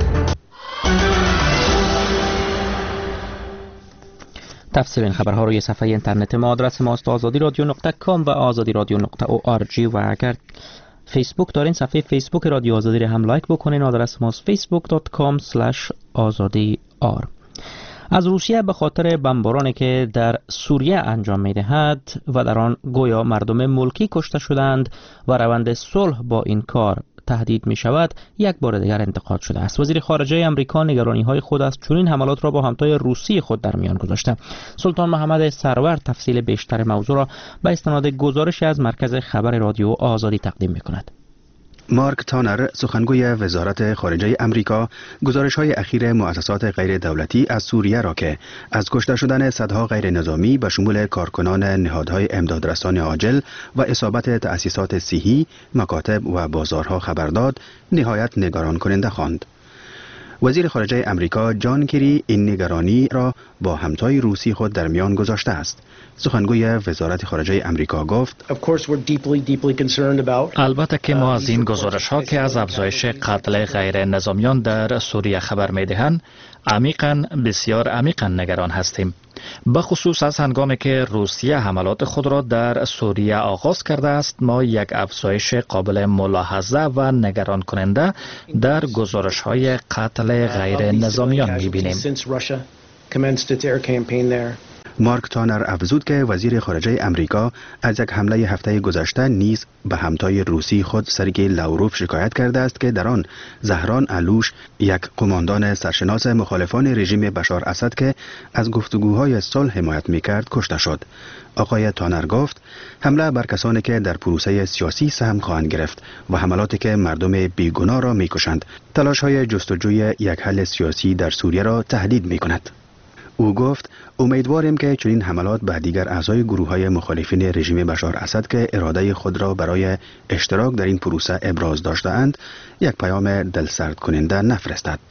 تفصیل این خبرها روی صفحه اینترنت ما آدرس ماست azadi.radio.com و azadi.radio.org و اگر فیسبوک دارین صفحه فیسبوک رادیو آزادی را هم لایک بکنین. آدرس ماست facebook.com/azadi.r. از روسیه به خاطر بمبارانی که در سوریه انجام می‌دهد و در آن گویا مردم ملکی کشته شدند و روند صلح با این کار تهدید می شود یک بار دیگر انتقاد شده است. وزیر خارجه امریکا نگرانی های خود از چنین حملات را با همتای روسی خود در میان گذاشته. سلطان محمد سرور تفصیل بیشتر موضوع را به استناد گزارشی از مرکز خبر رادیو آزادی تقدیم می کند. مارک تانر سخنگوی وزارت خارجه امریکا گزارش‌های اخیر مؤسسات غیر دولتی از سوریه را که از کشته شدن صدها غیر نظامی به شمول کارکنان نهادهای امدادرسان عاجل و اصابت تأسیسات صحی، مکاتب و بازارها خبر داد، نهایت نگران کننده خواند. وزیر خارجه امریکا جان کری این نگرانی را با همتای روسی خود در میان گذاشته است. سخنگوی وزارت خارجه امریکا گفت: البته که ما از این گزارش‌ها که از افزایش قتل غیر نظامیان در سوریه خبر می‌دهند بسیار عمیقاً نگران هستیم. بخصوص از هنگامی که روسیه حملات خود را در سوریه آغاز کرده است، ما یک افزایش قابل ملاحظه و نگران کننده در گزارش‌های قتل غیر نظامیان می‌بینیم. مارک تانر افزود که وزیر خارجه امریکا از یک حمله هفته گذشته نیز به همتای روسی خود سرگئی لاوروف شکایت کرده است که در آن زهران علوش، یک قماندان سرشناس مخالفان رژیم بشار اسد که از گفتگوهای صلح حمایت می‌کرد کشته شد. آقای تانر گفت حمله بر کسانی که در پروسه سیاسی سهم خواهند گرفت و حملاتی که مردم بیگناه را می‌کشند تلاش‌های جستجوی یک حل سیاسی در سوریه را تهدید می‌کند. او گفت امیدواریم که چنین حملات به دیگر اعضای گروه‌های مخالفین رژیم بشار اسد که اراده خود را برای اشتراک در این پروسه ابراز داشته‌اند یک پیام دلسرد کننده نفرستد.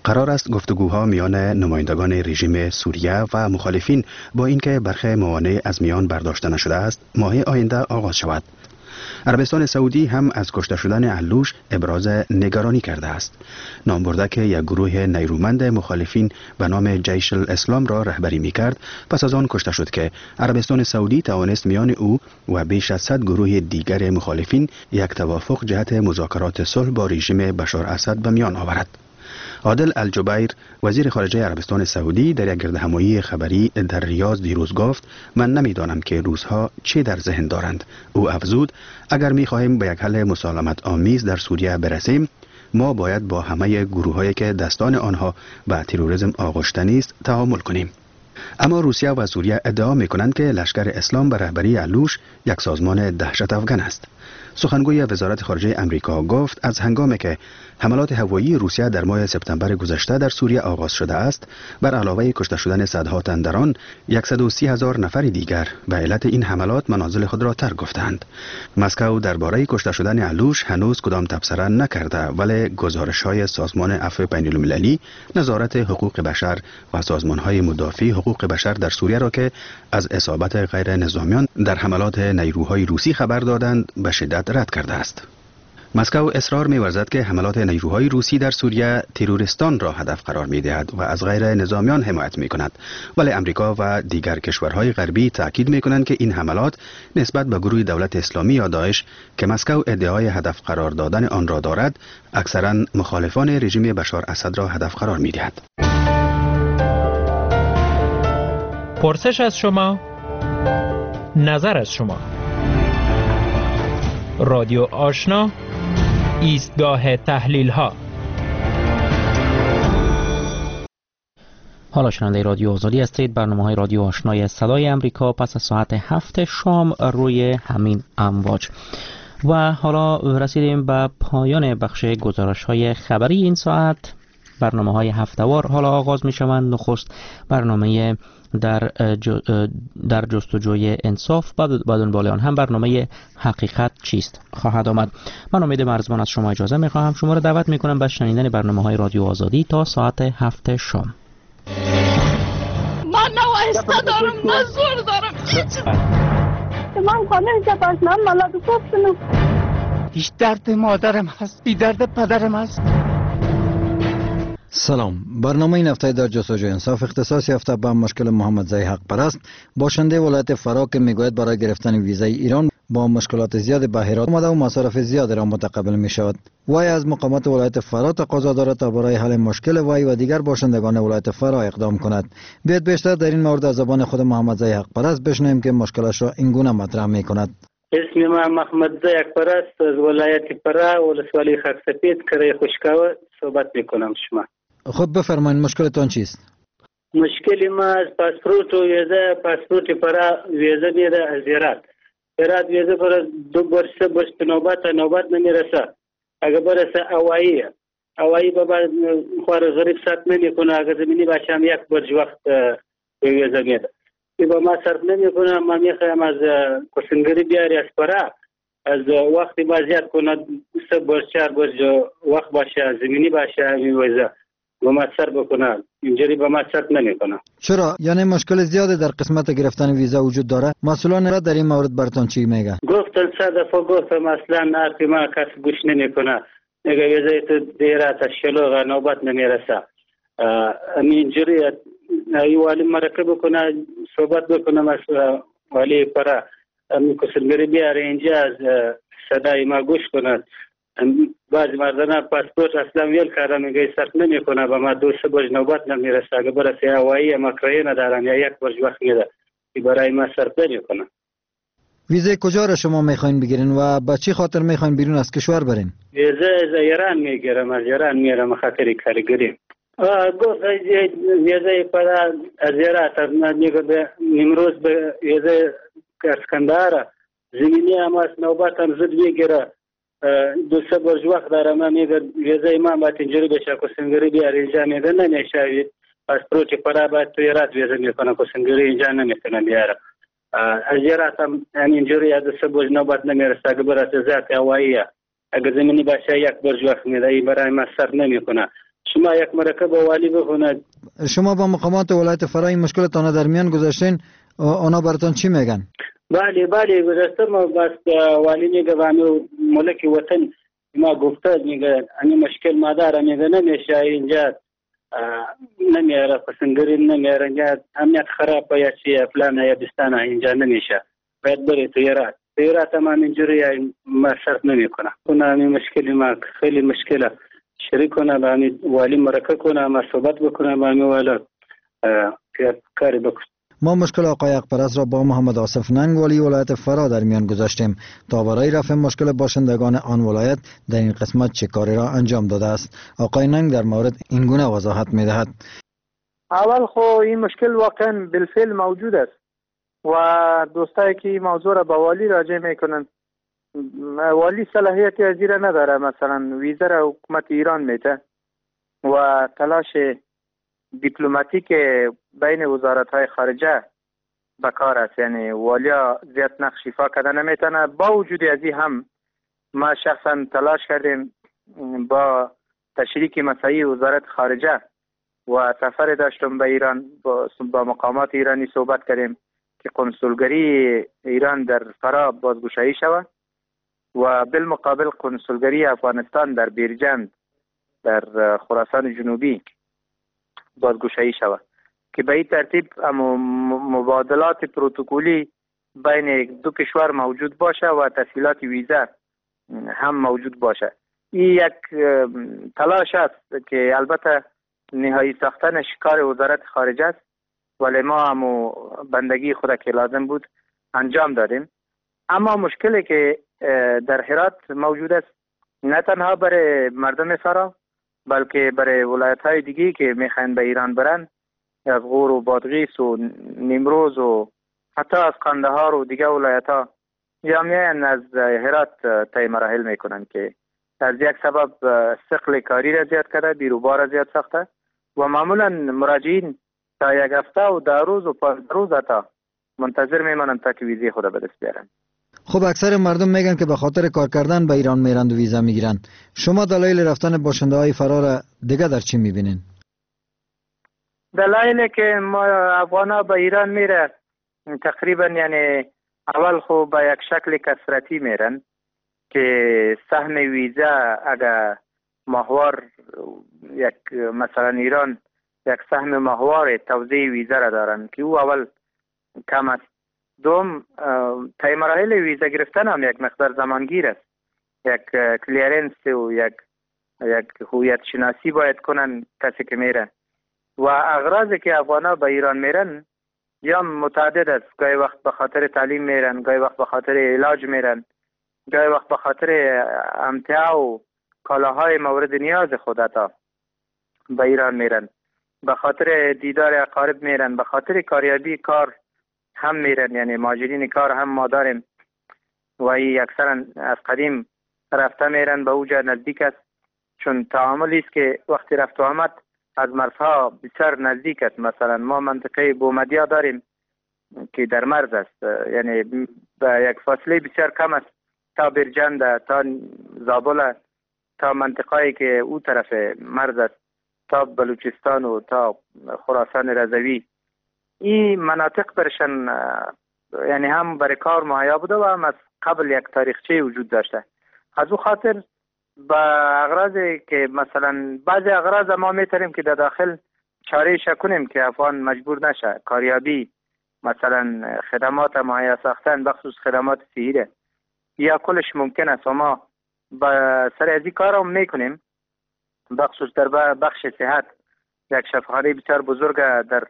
قرار است گفتگوها میان نمایندگان رژیم سوریه و مخالفین با اینکه برخی موانع از میان برداشته نشده است ماه آینده آغاز شود. عربستان سعودی هم از کشته شدن علوش ابراز نگرانی کرده است. نام برده که یک گروه نیرومند مخالفین به نام جیش الاسلام را رهبری می‌کرد پس از آن کشته شد که عربستان سعودی توانست میان او و بیش از 100 گروه دیگر مخالفین یک توافق جهت مذاکرات صلح با رژیم بشار اسد به میان آورد. عادل الجبیر وزیر خارجه عربستان سعودی در یک گردهمایی خبری در ریاض دیروز گفت من نمیدانم که روس‌ها چه در ذهن دارند. او افزود اگر می‌خواهیم به یک حل مسالمت آمیز در سوریه برسیم ما باید با همه گروه‌هایی که دستان آنها به تروریسم آغشته است تعامل کنیم. اما روسیه و سوریه ادعا می‌کنند که لشکر اسلام به رهبری علوش یک سازمان دهشت افکن است. سخنگوی وزارت خارجه امریکا گفت از هنگامی که حملات هوایی روسیه در ماه سپتامبر گذشته در سوریه آغاز شده است بر علاوه کشته شدن صدها تن در آن 130,000 نفر دیگر به علت این حملات منازل خود را ترک گفتند. مسکو درباره کشته شدن علوش هنوز کدام تبصره نکرده ولی گزارش‌های سازمان عفو بین‌المللی، نظارت حقوق بشر و سازمان‌های مدافع حقوق بشر در سوریه را که از اصابت غیر نظامیان در حملات نیروهای روسی خبر دادند به شدت رد کرده است. مسکو اصرار می‌ورزد که حملات نیروهای روسی در سوریه تروریستان را هدف قرار می‌دهد و از غیر نظامیان حمایت می‌کند، ولی امریکا و دیگر کشورهای غربی تاکید می‌کنند که این حملات نسبت به گروه دولت اسلامی یا داعش که مسکو ادعای هدف قرار دادن آن را دارد، اکثراً مخالفان رژیم بشار اسد را هدف قرار می‌دهد. پرسش از شما، نظر از شما. رادیو آشنا، ایستگاه تحلیل ها. حالا شنونده رادیو آزادی هستید. برنامه های رادیو آشنای صدای امریکا پس از ساعت 7 شام روی همین امواج. و حالا رسیدیم به پایان بخش گزارش های خبری این ساعت. برنامه های هفته‌وار حالا آغاز می شوند. نخست برنامه در جستجوی انصاف، بعد دنبال آن هم برنامه حقیقت چیست خواهد آمد. من امید مرزبان از شما اجازه می خواهم. شما را دعوت می کنم به شنیدن برنامه های رادیو آزادی تا ساعت 7 شام. من نه وایسته دارم نه زور دارم. من خانه جباز من ملاد گفتم. هیچ درد مادرم هست، بی درد پدرم هست. سلام. برنامه این هفته در جستجوی انصاف اختصاص یافته به مشکل محمد زی حق پرست، باشنده ولایت فرا که میگوید برای گرفتن ویزای ایران با مشکلات زیاد به هرات آمده و مصارف زیاد را متقبل می شود. وای از مقامات ولایت فرا تقاضا دارد تا برای حل مشکل وای و دیگر باشندگان ولایت فرا اقدام کند. بیاید بیشتر در این مورد از زبان خود محمد زی حق پرست بشنویم که مشکلش را این گونه مطرح می کند. اسم ما محمد زی حق پرست از ولایت فرا ولسوالی خاک سفید کره خوشکاوه صحبت میکنم. شما خب بفرمایید مشکلتان چیست؟ مشکل ما از پاسپورت و ویزا، پاسپورت فرا ویزا میده از هرات ویزا پر دو برسه بست نوبت نمیرسه. اگه برسه اوایی بابا خوار غریب سات نمیکنه. اگه زمینی باشه هم یک برج وقت ویزا میده. ای با ما صرف نمیکنه. ما میخوایم از کسنگری بیاری از فرا از وقتی ما زیاد کنه 3 برج 4 برج وقت باشه زمینی باشه این ویزا با ما صرف بکنه. اینجوری با ما صرف نمیکنه. چرا؟ یعنی مشکل زیاده در قسمت گرفتن ویزا وجود داره؟ مسئولان را در این مورد براتون چی میگه؟ گفتن 100 دفعه گفتم اصلا حرف ما کسی گوش نمیکنه. میگه ویزای تو دیرات شلوغ نوبت نمیرسه. اینجوری ای والی مرکب بکنه صحبت بکنم از والی فرا کسنگری بیاره اینجا از صدای ما گوش کنه. بعضی مردانه پاسپورت اصلا ویل کرده میگه صرف نمیکنه با ما 2-3 برج نوبت نمیرسه. اگه برسه هوایی مکرایه ندارن یا یک برج وقت میده برای ما صرف نمیکنه. ویزای کجا را شما میخواین بگیرین و با چی خاطر میخواین بیرون از کشور برین؟ ویزا از ایران میگیرم، از ایران میرم خاطر کارگری. گفت ویزای فرا از ایران میگه امروز به ویزای اسکندر زمینی هم از نوبت هم زود میگیره. 2-3 برج وقت دارم. من میگه ویزای ما باید اینجوری بشه کسنگری بیار اینجا میگه نمیشه. پاسپورت فرا باید توی ایران ویزا میکنه کسنگری اینجا نمیتونه بیاره. از ایران هم اینجوری از 2-3 برج نوبت نمیرسه. اگه برسه ذات هوایی اگه زمینی باشه یک برج وقت میده برای ما صرف نمیکنه. شما یک مرکه با والی بخوند. شما با مقامات ولایت فرا این مشکلتان در میان گذاشتین، اونا براتون چی میگن؟ بله گذاشته ما بس والی میگه و ملک وطن ما گفته میگه این مشکل ما داره، میگه نمیشه اینجا نمیاره پسندگری نمیاره اینجا امنیت خراب یا چی فلان یا بستانه اینجا نمیشه، باید بری تیارات ما اینجوری ما شرط نمیکنه. این مشکلی ما خیلی مشکله شریک کنه با والی مرکه کنه، ما صحبت بکنه با والی کاری بکنه. ما مشکل آقای حقپرست را با محمد آصف ننگ والی ولایت فرا در میان گذاشتیم تا برای رفع مشکل باشندگان آن ولایت در این قسمت چه کاری را انجام داده است. آقای ننگ در مورد این گونه وضاحت می‌دهد. اول خو این مشکل واقعا بالفعل موجود است و دوستایی که موضوع را با والی راجع میکنن، والی صلاحیت ازی را نداره. مثلا ویزا را حکومت ایران میده و تلاش دیپلماتیک بین وزارت‌های خارجه بکار است، یعنی والیا زیاد نقش ایفا کردن نمیتونه. با وجود ازی هم ما شخصا تلاش کردیم با تشریک مساعی وزارت خارجه و سفر داشتم به ایران، با مقامات ایرانی صحبت کردیم که کنسولگری ایران در فرا بازگشایی شود و بالمقابل کنسولگری افغانستان در بیرجند در خراسان جنوبی بازگشایی شود که به این ترتیب مبادلات پروتکلی بین دو کشور موجود باشه و تسهیلات ویزا هم موجود باشه. این یک تلاش است که البته نهایی ساختنش کار وزارت خارجه است، ولی ما هم بندگی خود که لازم بود انجام دادیم. اما مشکلی که در هرات موجود است نه تنها برای مردم فرا بلکه برای ولایت‌های دیگه که میخواین به ایران برن، از غور و بادغیس و نیمروز و حتی از قندهار و دیگه ولایت‌ها یا میان از هرات طی مراحل میکنن که از یک سبب ثقل کاری را زیاد کرده، بیروبار را زیاد ساخته و معمولا مراجعین تا یک هفته و 10 روز و 15 روز حتی منتظر میمانند تا که ویزای خود به دست بیارن. خب اکثر مردم میگن که به خاطر کار کردن به ایران میرند و ویزا میگیرن. شما دلایل رفتن باشنده های فرا را دیگه در چی میبینین؟ دلایلی که ما افغانا به ایران میره تقریبا یعنی اول خو به یک شکل کثرتی میرن که سهم ویزا اگر ماهوار یک مثلا ایران یک سهم ماهوار توزیع ویزا را دارن که او اول کم است. دوم طی مراحل ویزا گرفتن هم یک مقدار زمانگیر است، یک کلیرنس و یک هویت شناسی باید کنن کسی که میره و اغراضی که افغانا به ایران میرن یا متعدد است. گاهی وقت به خاطر تعلیم میرن، گاهی وقت به خاطر علاج میرن، گاهی وقت به خاطر امتیاع و کالاهای مورد نیاز خودتا به ایران میرن، به خاطر دیدار اقارب میرن، به خاطر کاریابی کار هم میرن، یعنی ماجرین کار هم ما داریم و این اکثرا از قدیم رفته میرن به اوجا نزدیک است، چون تعاملی است که وقتی رفت و آمد از مرزها بسیار نزدیک است. مثلا ما منطقه بومدیا داریم که در مرز است، یعنی به یک فاصله بسیار کم است تا برجند، تا زابل، تا منطقه‌ای که او طرف مرز است، تا بلوچستان و تا خراسان رضوی. این مناطق برشن یعنی هم برای کار مهیا بوده و هم از قبل یک تاریخچه وجود داشته. از او خاطر با اغراضی که مثلا بعضی اغراض ما میتونیم که در داخل چاره کنیم که افغان مجبور نشه کاریابی، مثلا خدمات مهیا ساختن بخصوص خدمات صحیه یا کلش ممکن است و ما با سر از این کار هم میکنیم. بخصوص در بخش صحت یک شفاخانه بسیار بزرگ در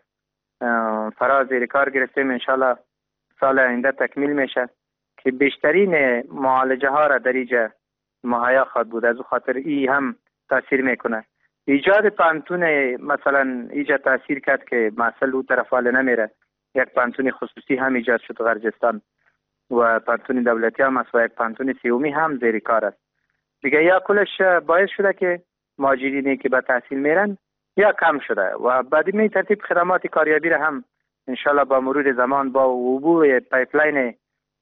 فرا زیر کار گرفتیم، انشالله سال آینده تکمیل میشه که بیشترین معالجه ها را در اینجا مهیا خواهد بود. از او خاطر ای هم تاثیر میکنه. ایجاد پانتون مثلا اینجا تاثیر کرد که محصل او طرف حال نمیره، یک پانتون خصوصی هم ایجاد شد غرجستان و پانتون دولتی هم است و یک پانتون سیومی هم زیر کار است دیگه. یا کلش باعث شده که ماجرینی که به تحصیل میرن یا کم شده و بعد می ترتیب خدمات کاریابی را هم انشالله با مرور زمان با عبور پایپلاین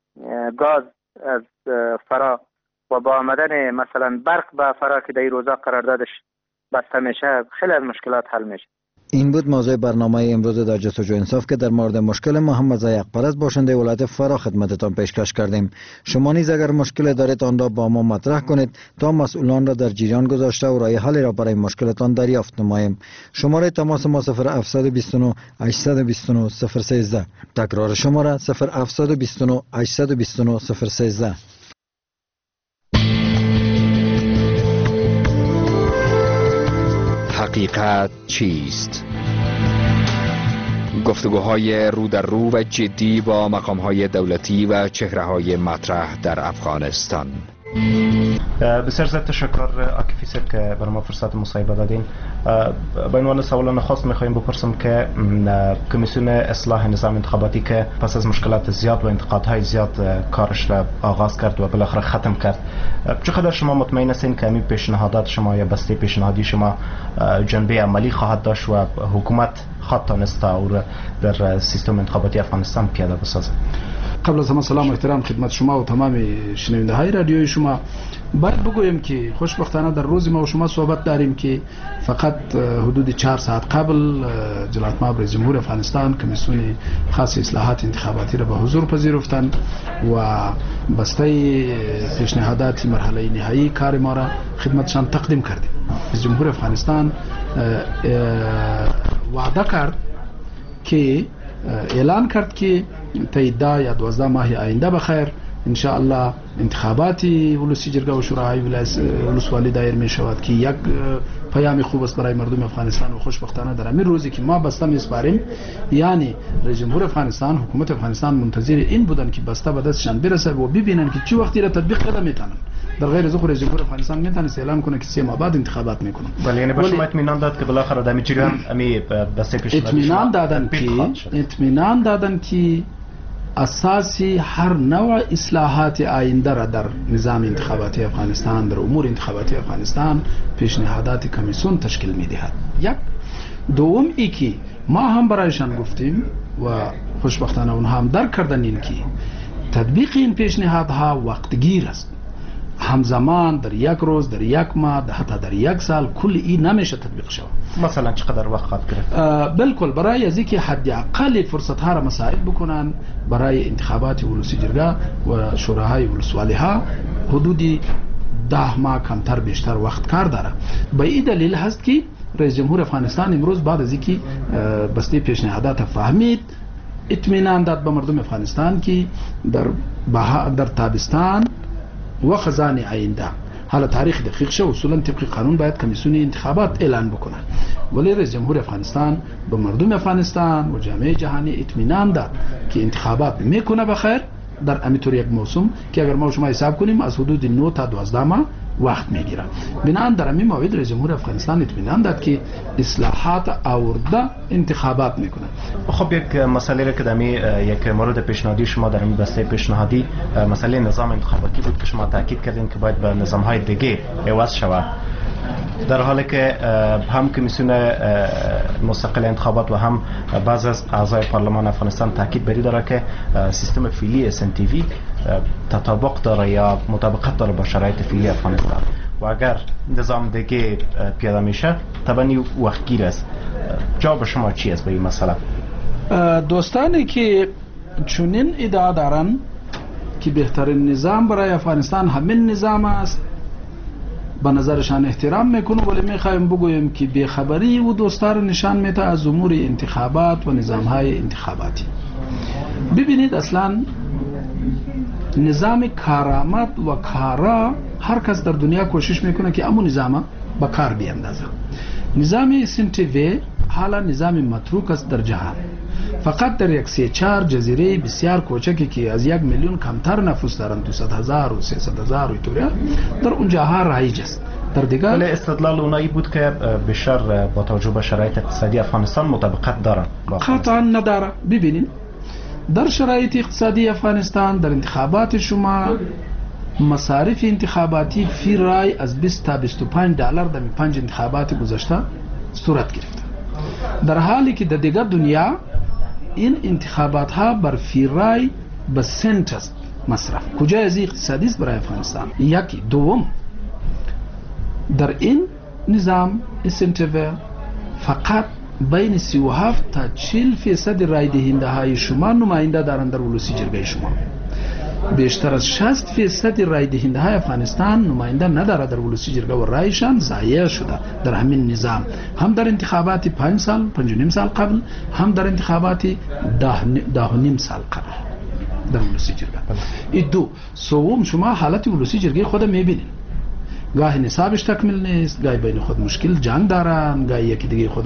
گاز از فرا و با آمدن مثلا برق به فرا که در این روزا قراردادش بسته میشه خیلی از مشکلات حل میشه. این بود موضوع برنامه امروز در جستجو انصاف که در مورد مشکل محمد زی حقپرست باشنده ولایت فرا خدمتتان پیشکش کردیم. شما نیز اگر مشکل دارید آن را با ما مطرح کنید تا مسئولان را در جریان گذاشته و راه حل را برای مشکلتان دریافت نماییم. شماره تماس ما 0729 829 013. تکرار شماره 0729 829 013. حقیقت چیست؟ گفتگوهای رو در رو و جدی با مقامهای دولتی و چهره‌های مطرح در افغانستان. بسیار زیاد تشکر عاکفی صاحب که برای ما فرصت مصاحبه دادین. با عنوان سوال خاص میخوایم بپرسم که کمیسیون اصلاح نظام انتخاباتی که پس از مشکلات زیاد و انتقادهای زیاد کارش را آغاز کرد و بالاخره ختم کرد، چقدر شما مطمئن هستین که همین پیشنهادات شما یا بسته پیشنهادی شما جنبه عملی خواهد داشت و حکومت خواهد تانست او در سیستم انتخاباتی افغانستان پیاده بسازه؟ قبل از همه سلام و احترام خدمت شما و تمام شنونده های رادیوی شما. باید بگویم که خوشبختانه در روز ما و شما صحبت داریم که فقط حدود 4 ساعت قبل جلالت مآب رئیس جمهور افغانستان کمیسیون خاص اصلاحات انتخاباتی را به حضور پذیرفتند و بسته پیشنهادات مرحله نهایی کار ما را خدمتشان تقدیم کردیم. رئیس جمهور افغانستان وعده کرد که اعلان کرد که تا 10 یا 12 ماه آینده بخیر ان شاء الله انتخابات ولسی جرگه و شورای ولسوالی دایر می شود که یک پیام خوب است برای مردم افغانستان و خوشبختانه در همین روزی که ما بسته میسپاریم، یعنی رئیس جمهور افغانستان، حکومت افغانستان منتظر این بودن که بسته به دستشان برسه و ببینن که چه وقتی را تطبیق قدم میتونن. در غیر از رئیس جمهور افغانستان میتونه اعلام کنه که 3 ماه بعد انتخابات میکنن. ولی یعنی باشه اطمینان داد که بالاخره در جریان امی بسته پیشنهاد اطمینان دادن که اساسی هر نوع اصلاحات آینده را در نظام انتخاباتی افغانستان، در امور انتخاباتی افغانستان پیشنهادات کمیسیون تشکیل میدهد. یک دوم ای که ما هم برایشان گفتیم و خوشبختانه اونها هم درک کردن این که تطبیق این پیشنهادها وقتگیر است. همزمان در یک روز، در یک ماه، حتی در یک سال کل این نمیشه تطبیق شود. مثلا چقدر وقت خواهد گرفت؟ بالکل برای از اینکه حداقل فرصت ها را مساعد بکنن برای انتخابات ولسی جرگه و شوراهای ولسوالی ها حدود 10 ماه کمتر بیشتر وقت کار داره. به این دلیل هست که رئیس جمهور افغانستان امروز بعد از اینکه بسته پیشنهادات فهمید اطمینان داد به مردم افغانستان که در تابستان و خزان آینده، حالا تاریخ دقیق شه اصولا طبق قانون باید کمیسیون انتخابات اعلان بکنن، ولی رئیس جمهور افغانستان به مردم افغانستان و جامعه جهانی اطمینان داد که انتخابات میکنه بخیر در امیتور یک موسم که اگر ما شما حساب کنیم از حدود 9 تا 12 ماه وقت میگیره. بنابراین در همین موعد رئیس جمهور افغانستان اطمینان داد که اصلاحات آورده انتخابات میکنه. خب یک مسئله را که در یک مورد پیشنهادی شما در این بسته پیشنهادی مسئله نظام انتخاباتی بود که شما تاکید کردین که باید به نظام‌های دیگه عوض شود، در حالی که هم کمیسیون مستقل انتخابات و هم بعض از اعضای پارلمان افغانستان تاکید بری داره که سیستم فعلی SNTV تطابق داره یا مطابقت داره با شرایط فعلی افغانستان و اگر نظام دیگه پیاده میشه طبعا وقتگیر است. جواب شما چی است به این مسئله؟ دوستانی که چنین ادعا دارن که بهترین نظام برای افغانستان همین نظام است، به نظرشان احترام میکنم، ولی میخوایم بگویم که بیخبری و دوستار نشان میده از امور انتخابات و نظامهای انتخاباتی. ببینید اصلا نظام کارآمد و کارا هر کس در دنیا کوشش میکنه که امون نظام به کار بیاندازه. نظام SNTV حالا نظام متروک است در جهان، فقط در یک 3-4 جزیره بسیار کوچکی که از 1 میلیون کمتر نفوس دارند، 200,000 و 300,000 ایتوریا، در اونجاها رایج است. در دیگر ولی استدلال اونایی بود که بیشتر با توجه به شرایط اقتصادی افغانستان مطابقت دارن. قطعا نداره. ببینید در شرایط اقتصادی افغانستان در انتخابات شما مصارف انتخاباتی فی رای از 20 تا 25 دلار در 5 انتخابات گذشته صورت گرفته، در حالی که در دیگر دنیا این انتخابات ها بر فی رای به سنت است مصرف. کجا از اقتصادی است برای افغانستان؟ یکی. دوم، در این نظام اسنتیو فقط بین 37 تا 40% رای دهنده های شما نماینده دارند در ولوسی جرگه شما. بیشتر از 60% رای دهنده های افغانستان نماینده نداره در ولوسی جرگه و رایشان ضایع شده در همین نظام، هم در انتخابات 5 سال 5.5 سال قبل، هم در انتخابات 10.5 سال قبل در ولوسی جرگه. این دو سوم شما حالت ولوسی جرگه خود میبینید، گاهی نصابش تکمیل نیست، گاهی بین خود مشکل جنگ دارن، گاهی یکی دیگه خود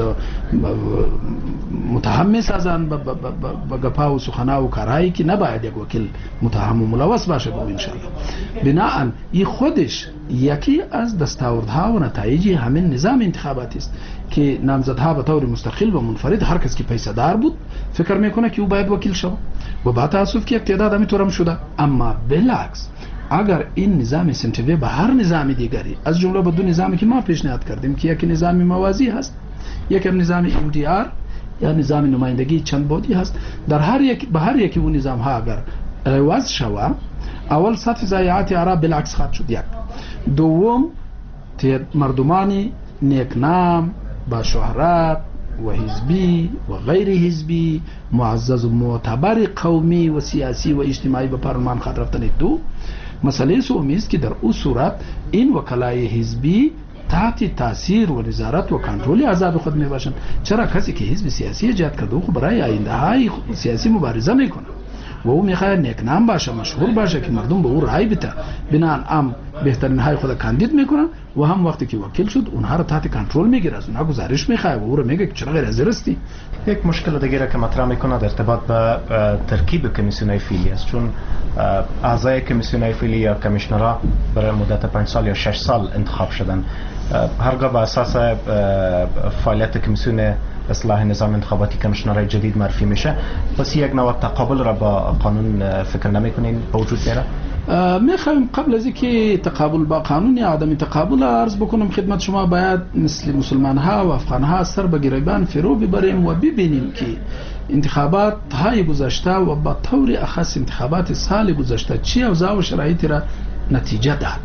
متهم میسازن با گپا و سخنا و کارهایی که نباید یک وکیل متهم و ملوث باشه با انشاءالله. بناهن این خودش یکی از دستاوردها و نتایج همین نظام انتخاباتی است که نامزدها به طور مستقل و منفرد هر کس که پیسه دار بود فکر میکنه که او باید وکیل شود و با تاسف که یک تعداد همینطورم شده. اما بالعکس اگر این نظام سنتیوی به هر نظام دیگری از جمله به دو نظامی که ما پیشنهاد کردیم که یکی نظام موازی هست، یکی نظام MDR یا نظام نمایندگی چند بعدی هست، در هر یک اون نظام ها اگر عوض شود، اول سطح ضایعات عرب بالعکس خواهد شد، یک دوم مردمانی نیکنام با شهرت و حزبی و غیر حزبی معزز و معتبر قومی و سیاسی و اجتماعی به پارلمان خواهد رفتن. دو مسئله سومی است که در او صورت این وکلای حزبی تحت تاثیر و نظارت و کنترل احزاب خود می باشند. چرا کسی که حزب سیاسی ایجاد کرده خود برای آینده های سیاسی مبارزه میکنه و او میخواد نیکنام باشه، مشهور باشه که مردم به او رای بده، بنابراین هم بهترین های خود کاندید میکنن و هم وقتی که وکیل شد اونها رو تحت کنترل میگیره، از اونها گزارش میخواد و او رو میگه که چرا غیر حاضر هستی. یک مشکل دیگه که مطرح میکنه در ارتباط به ترکیب کمیسیونای فعلی است، چون اعضای کمیسیونای فعلی یا کمیشنرها برای مدت 5 سال یا 6 سال انتخاب شدن، هرگاه به اساس فعالیت کمیسیون اصلاح نظام انتخاباتی کمیشنرهای جدید معرفی میشه، پس یک نوع تقابل را با قانون فکر نمیکنین به وجود میاره؟ میخوایم قبل از اینکه تقابل با قانون یا عدم تقابل عرض بکنم خدمت شما، باید مثل مسلمان ها و افغان ها سر به گریبان فرو ببریم و ببینیم که انتخابات های گذشته و با طور اخص انتخابات سال گذشته چی اوضاع و شرایطی را نتیجه داد.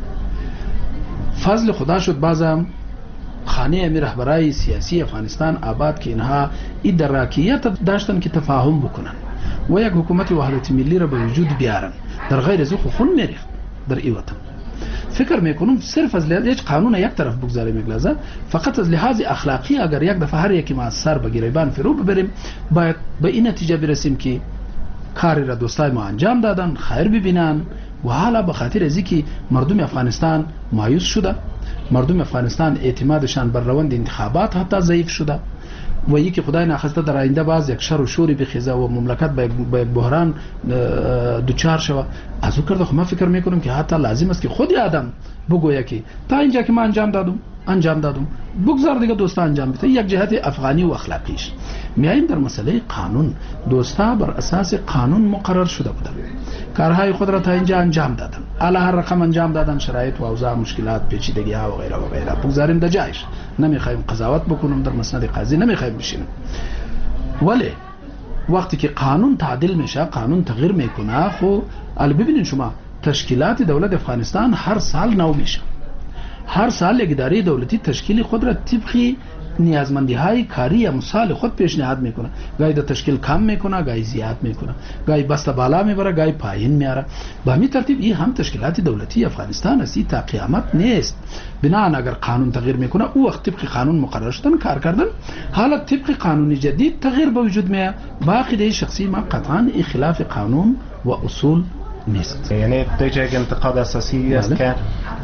فضل خدا شد بازم خانه امیر رهبرای سیاسی افغانستان آباد که اینها این دراکیت داشتن که تفاهم بکنن و یک حکومت وحدت ملی را به وجود بیارن. در غیر از او خون میریخت در این وطن. فکر میکنم صرف از لحاظ قانون یک طرف بگذاریم میگلازه، فقط از لحاظ اخلاقی اگر یک دفعه هر یکی ما سر به گریبان فرو ببریم، باید به این نتیجه برسیم که کاری را دوستای ما انجام دادن، خیر ببینن و حالا به خاطر از اینکه مردم افغانستان مایوس شده، مردم افغانستان اعتمادشان بر روند انتخابات حتی ضعیف شده و یکی خدای ناخواسته در آینده باز یک شر و شوری بخیزه و مملکت به یک بحران دوچار شود، از او کرده. خب من فکر میکنم که حتی لازم است که خودی آدم بگوید که تا اینجا که من انجام دادم بگذار دیگه دوستا انجام بده. یک جهت افغانی و اخلاقیش. میاییم در مسئله قانون، دوستا بر اساس قانون مقرر شده بودن، کارهای خود را تا اینجا انجام دادن، اعلی هر رقم انجام دادن، شرایط و اوضاع مشکلات پیچیدگی ها و غیره و غیره بگذاریم در جایش. نمیخوایم قضاوت بکنم در مسند قاضی، نمیخوایم بشینیم، ولی وقتی که قانون تعدیل میشه، قانون تغییر میکنه، خب الان ببینید شما تشکیلات دولت افغانستان هر سال نو میشه، هر سال یک اداره دولتی تشکیل خود را طبق نیازمندی های کاری یا مسائل خود پیشنهاد میکنه، گاهی در تشکیل کم میکنه، گاهی زیاد میکنه، گاهی بسته بالا میبره، گاهی پایین میاره. به همین ترتیب این هم تشکیلات دولتی افغانستان است، تا قیامت نیست. بنابراین اگر قانون تغییر میکنه، او وقت طبق قانون مقرر شدن کار کردن، حالا طبق قانون جدید تغییر به وجود میاد. باقی ده شخصی ما قطعا خلاف قانون و اصول نیست. یعنی دیگه یک انتقاد اساسی است که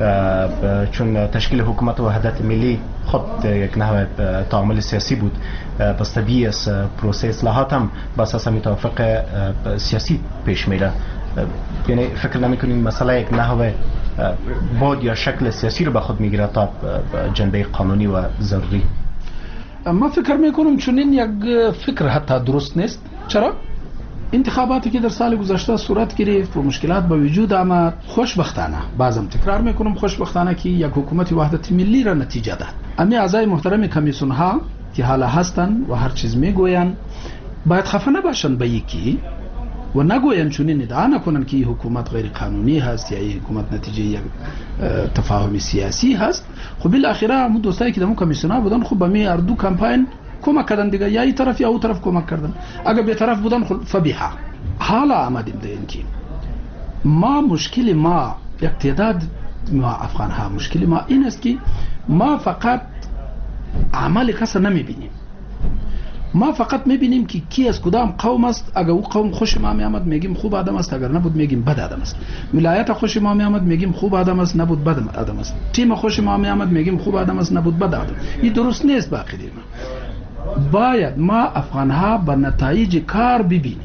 چون تشکیل حکومت وحدت ملی خود یک نوع تعامل سیاسی بود، پس طبیعی است پروسه اصلاحات هم با اساس توافق سیاسی پیش میره. یعنی فکر نمی‌کنین مسئله یک نوع بود یا شکل سیاسی رو به خود میگیره تا جنبه قانونی و ضروری؟ ما فکر میکنم چون این یک فکر حتی درست نیست. چرا؟ انتخاباتی که در سال گذشته صورت گرفت و مشکلات به وجود آمد، خوشبختانه، بازم تکرار میکنم خوشبختانه که یک حکومت وحدت ملی را نتیجه داد. امی اعضای محترم کمیسیون ها که حالا هستن و هر چیز میگوین باید خفه نباشن به یکی و نگوین چنین ادعا نکنن که این حکومت غیر قانونی هست یا این حکومت نتیجه یک تفاهم سیاسی هست. خب بالاخره همون دوستایی که دمون کمیسیونر بودن خب به می اردو کمپاین کمک کردن دیگه، یا این طرف یا اون طرف کمک کردن. اگر به طرف بودن خب فبیحه. حالا آمدیم ده اینکه ما مشکل ما یک تعداد ما افغان ها مشکل ما این است که ما فقط عمل کس نمیبینیم. ما فقط میبینیم که کی از کدام قوم است. اگر او قوم خوش ما میامد میگیم خوب آدم است، اگر نبود میگیم بد آدم است. ولایت خوش ما میامد میگیم خوب آدم است، نبود بد آدم است. تیم خوش ما میامد میگیم خوب آدم است، نبود بد آدم. این درست نیست. باقی ما باید ما افغان ها به نتایج کار ببینیم.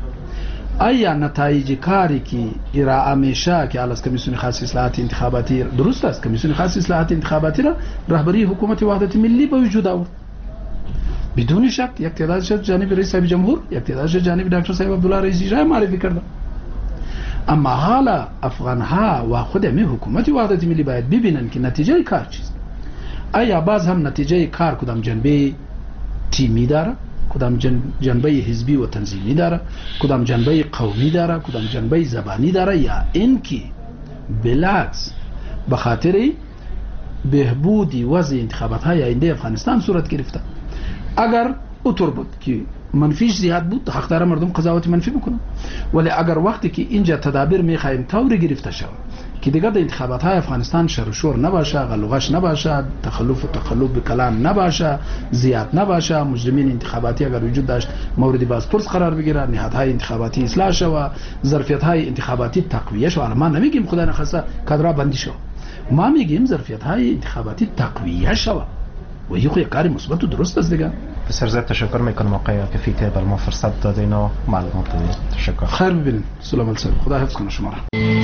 آیا نتایج کاری که ارائه میشه که از کمیسیون خاص اصلاحات انتخاباتی درست است؟ کمیسیون خاص اصلاحات انتخاباتی را رهبری حکومت وحدت ملی به وجود آورد بدون شک. یک تعدادش جانب رئیس صاحب جمهور، یک تعدادش جانب دکتر صاحب عبدالله رئیسی جای معرفی کردن. اما حالا افغان ها و خود می حکومت وحدت ملی باید ببینن که نتیجه کار چیست. آیا باز هم نتیجه کار کدام جنبه تیمی داره، کدام جنبه حزبی و تنظیمی داره، کدام جنبه قومی داره، کدام جنبه زبانی داره، یا اینکه بالعکس به خاطر بهبودی وضع انتخابات های آینده افغانستان صورت گرفته. اگر اوتور بود که منفیش زیاد بود، حق داره مردم قضاوت منفی بکنن. ولی اگر وقتی که اینجا تدابیر میخوایم طوری گرفته شود که دیگه در انتخابات های افغانستان شر و شور نباشه، غلغش نباشه، تخلف و تقلب به کلام نباشه، زیاد نباشه، مجرمین انتخاباتی اگر وجود داشت مورد بازپرس قرار بگیره، نهادهای انتخاباتی اصلاح شود، ظرفیت های انتخاباتی تقویه شود. ما نمیگیم خدا نخواسته کادرها بندی شود، ما میگیم ظرفیت های انتخاباتی تقویه شود و این خو یک کار مثبت و درست است دیگه. بسیار زیاد تشکر میکنم آقای عاکفی که بر ما فرصت دادین و معلومات دادین. تشکر. خیر ببینید. سلام علیکم. خدا حفظ کنه شما را.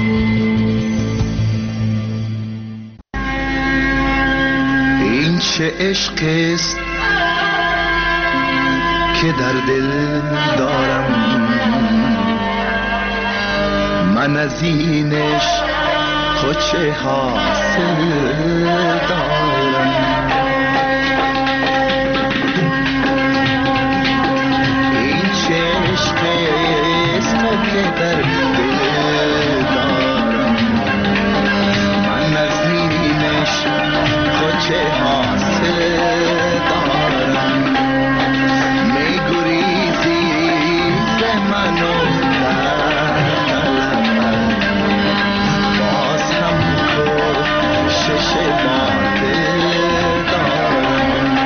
این چه عشق است که در دل دارم، من از این عشق خود چه حاصل دارم. این چه عشق است که در دل دارم، من از این عشق خود چه حاصل دارم. می گریزی ز من و باز هم کوشش باطل دارم.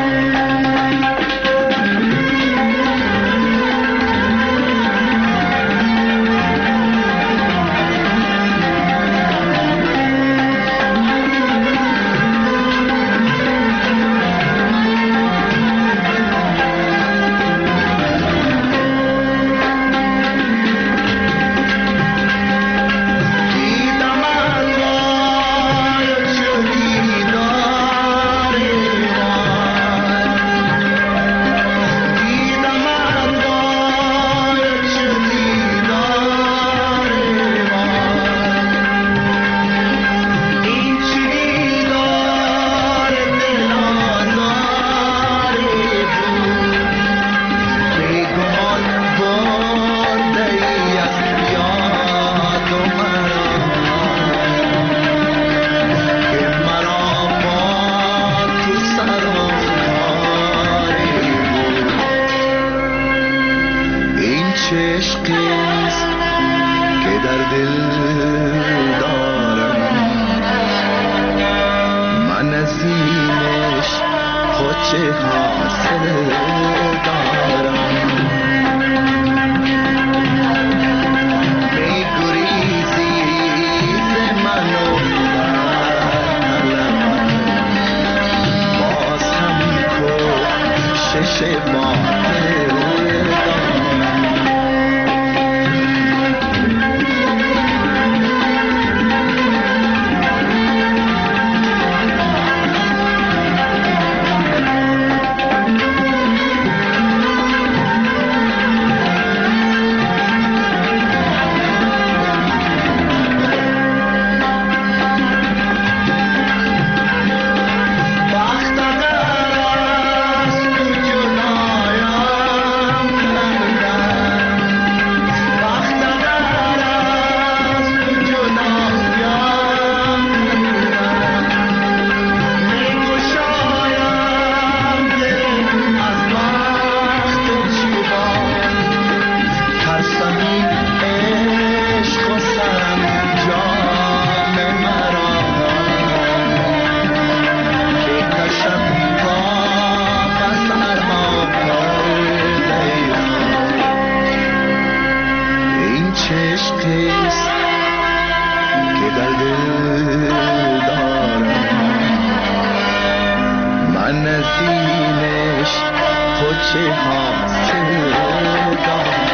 عشقیست که در دل دارم من از اینش خود چه حاصل دارم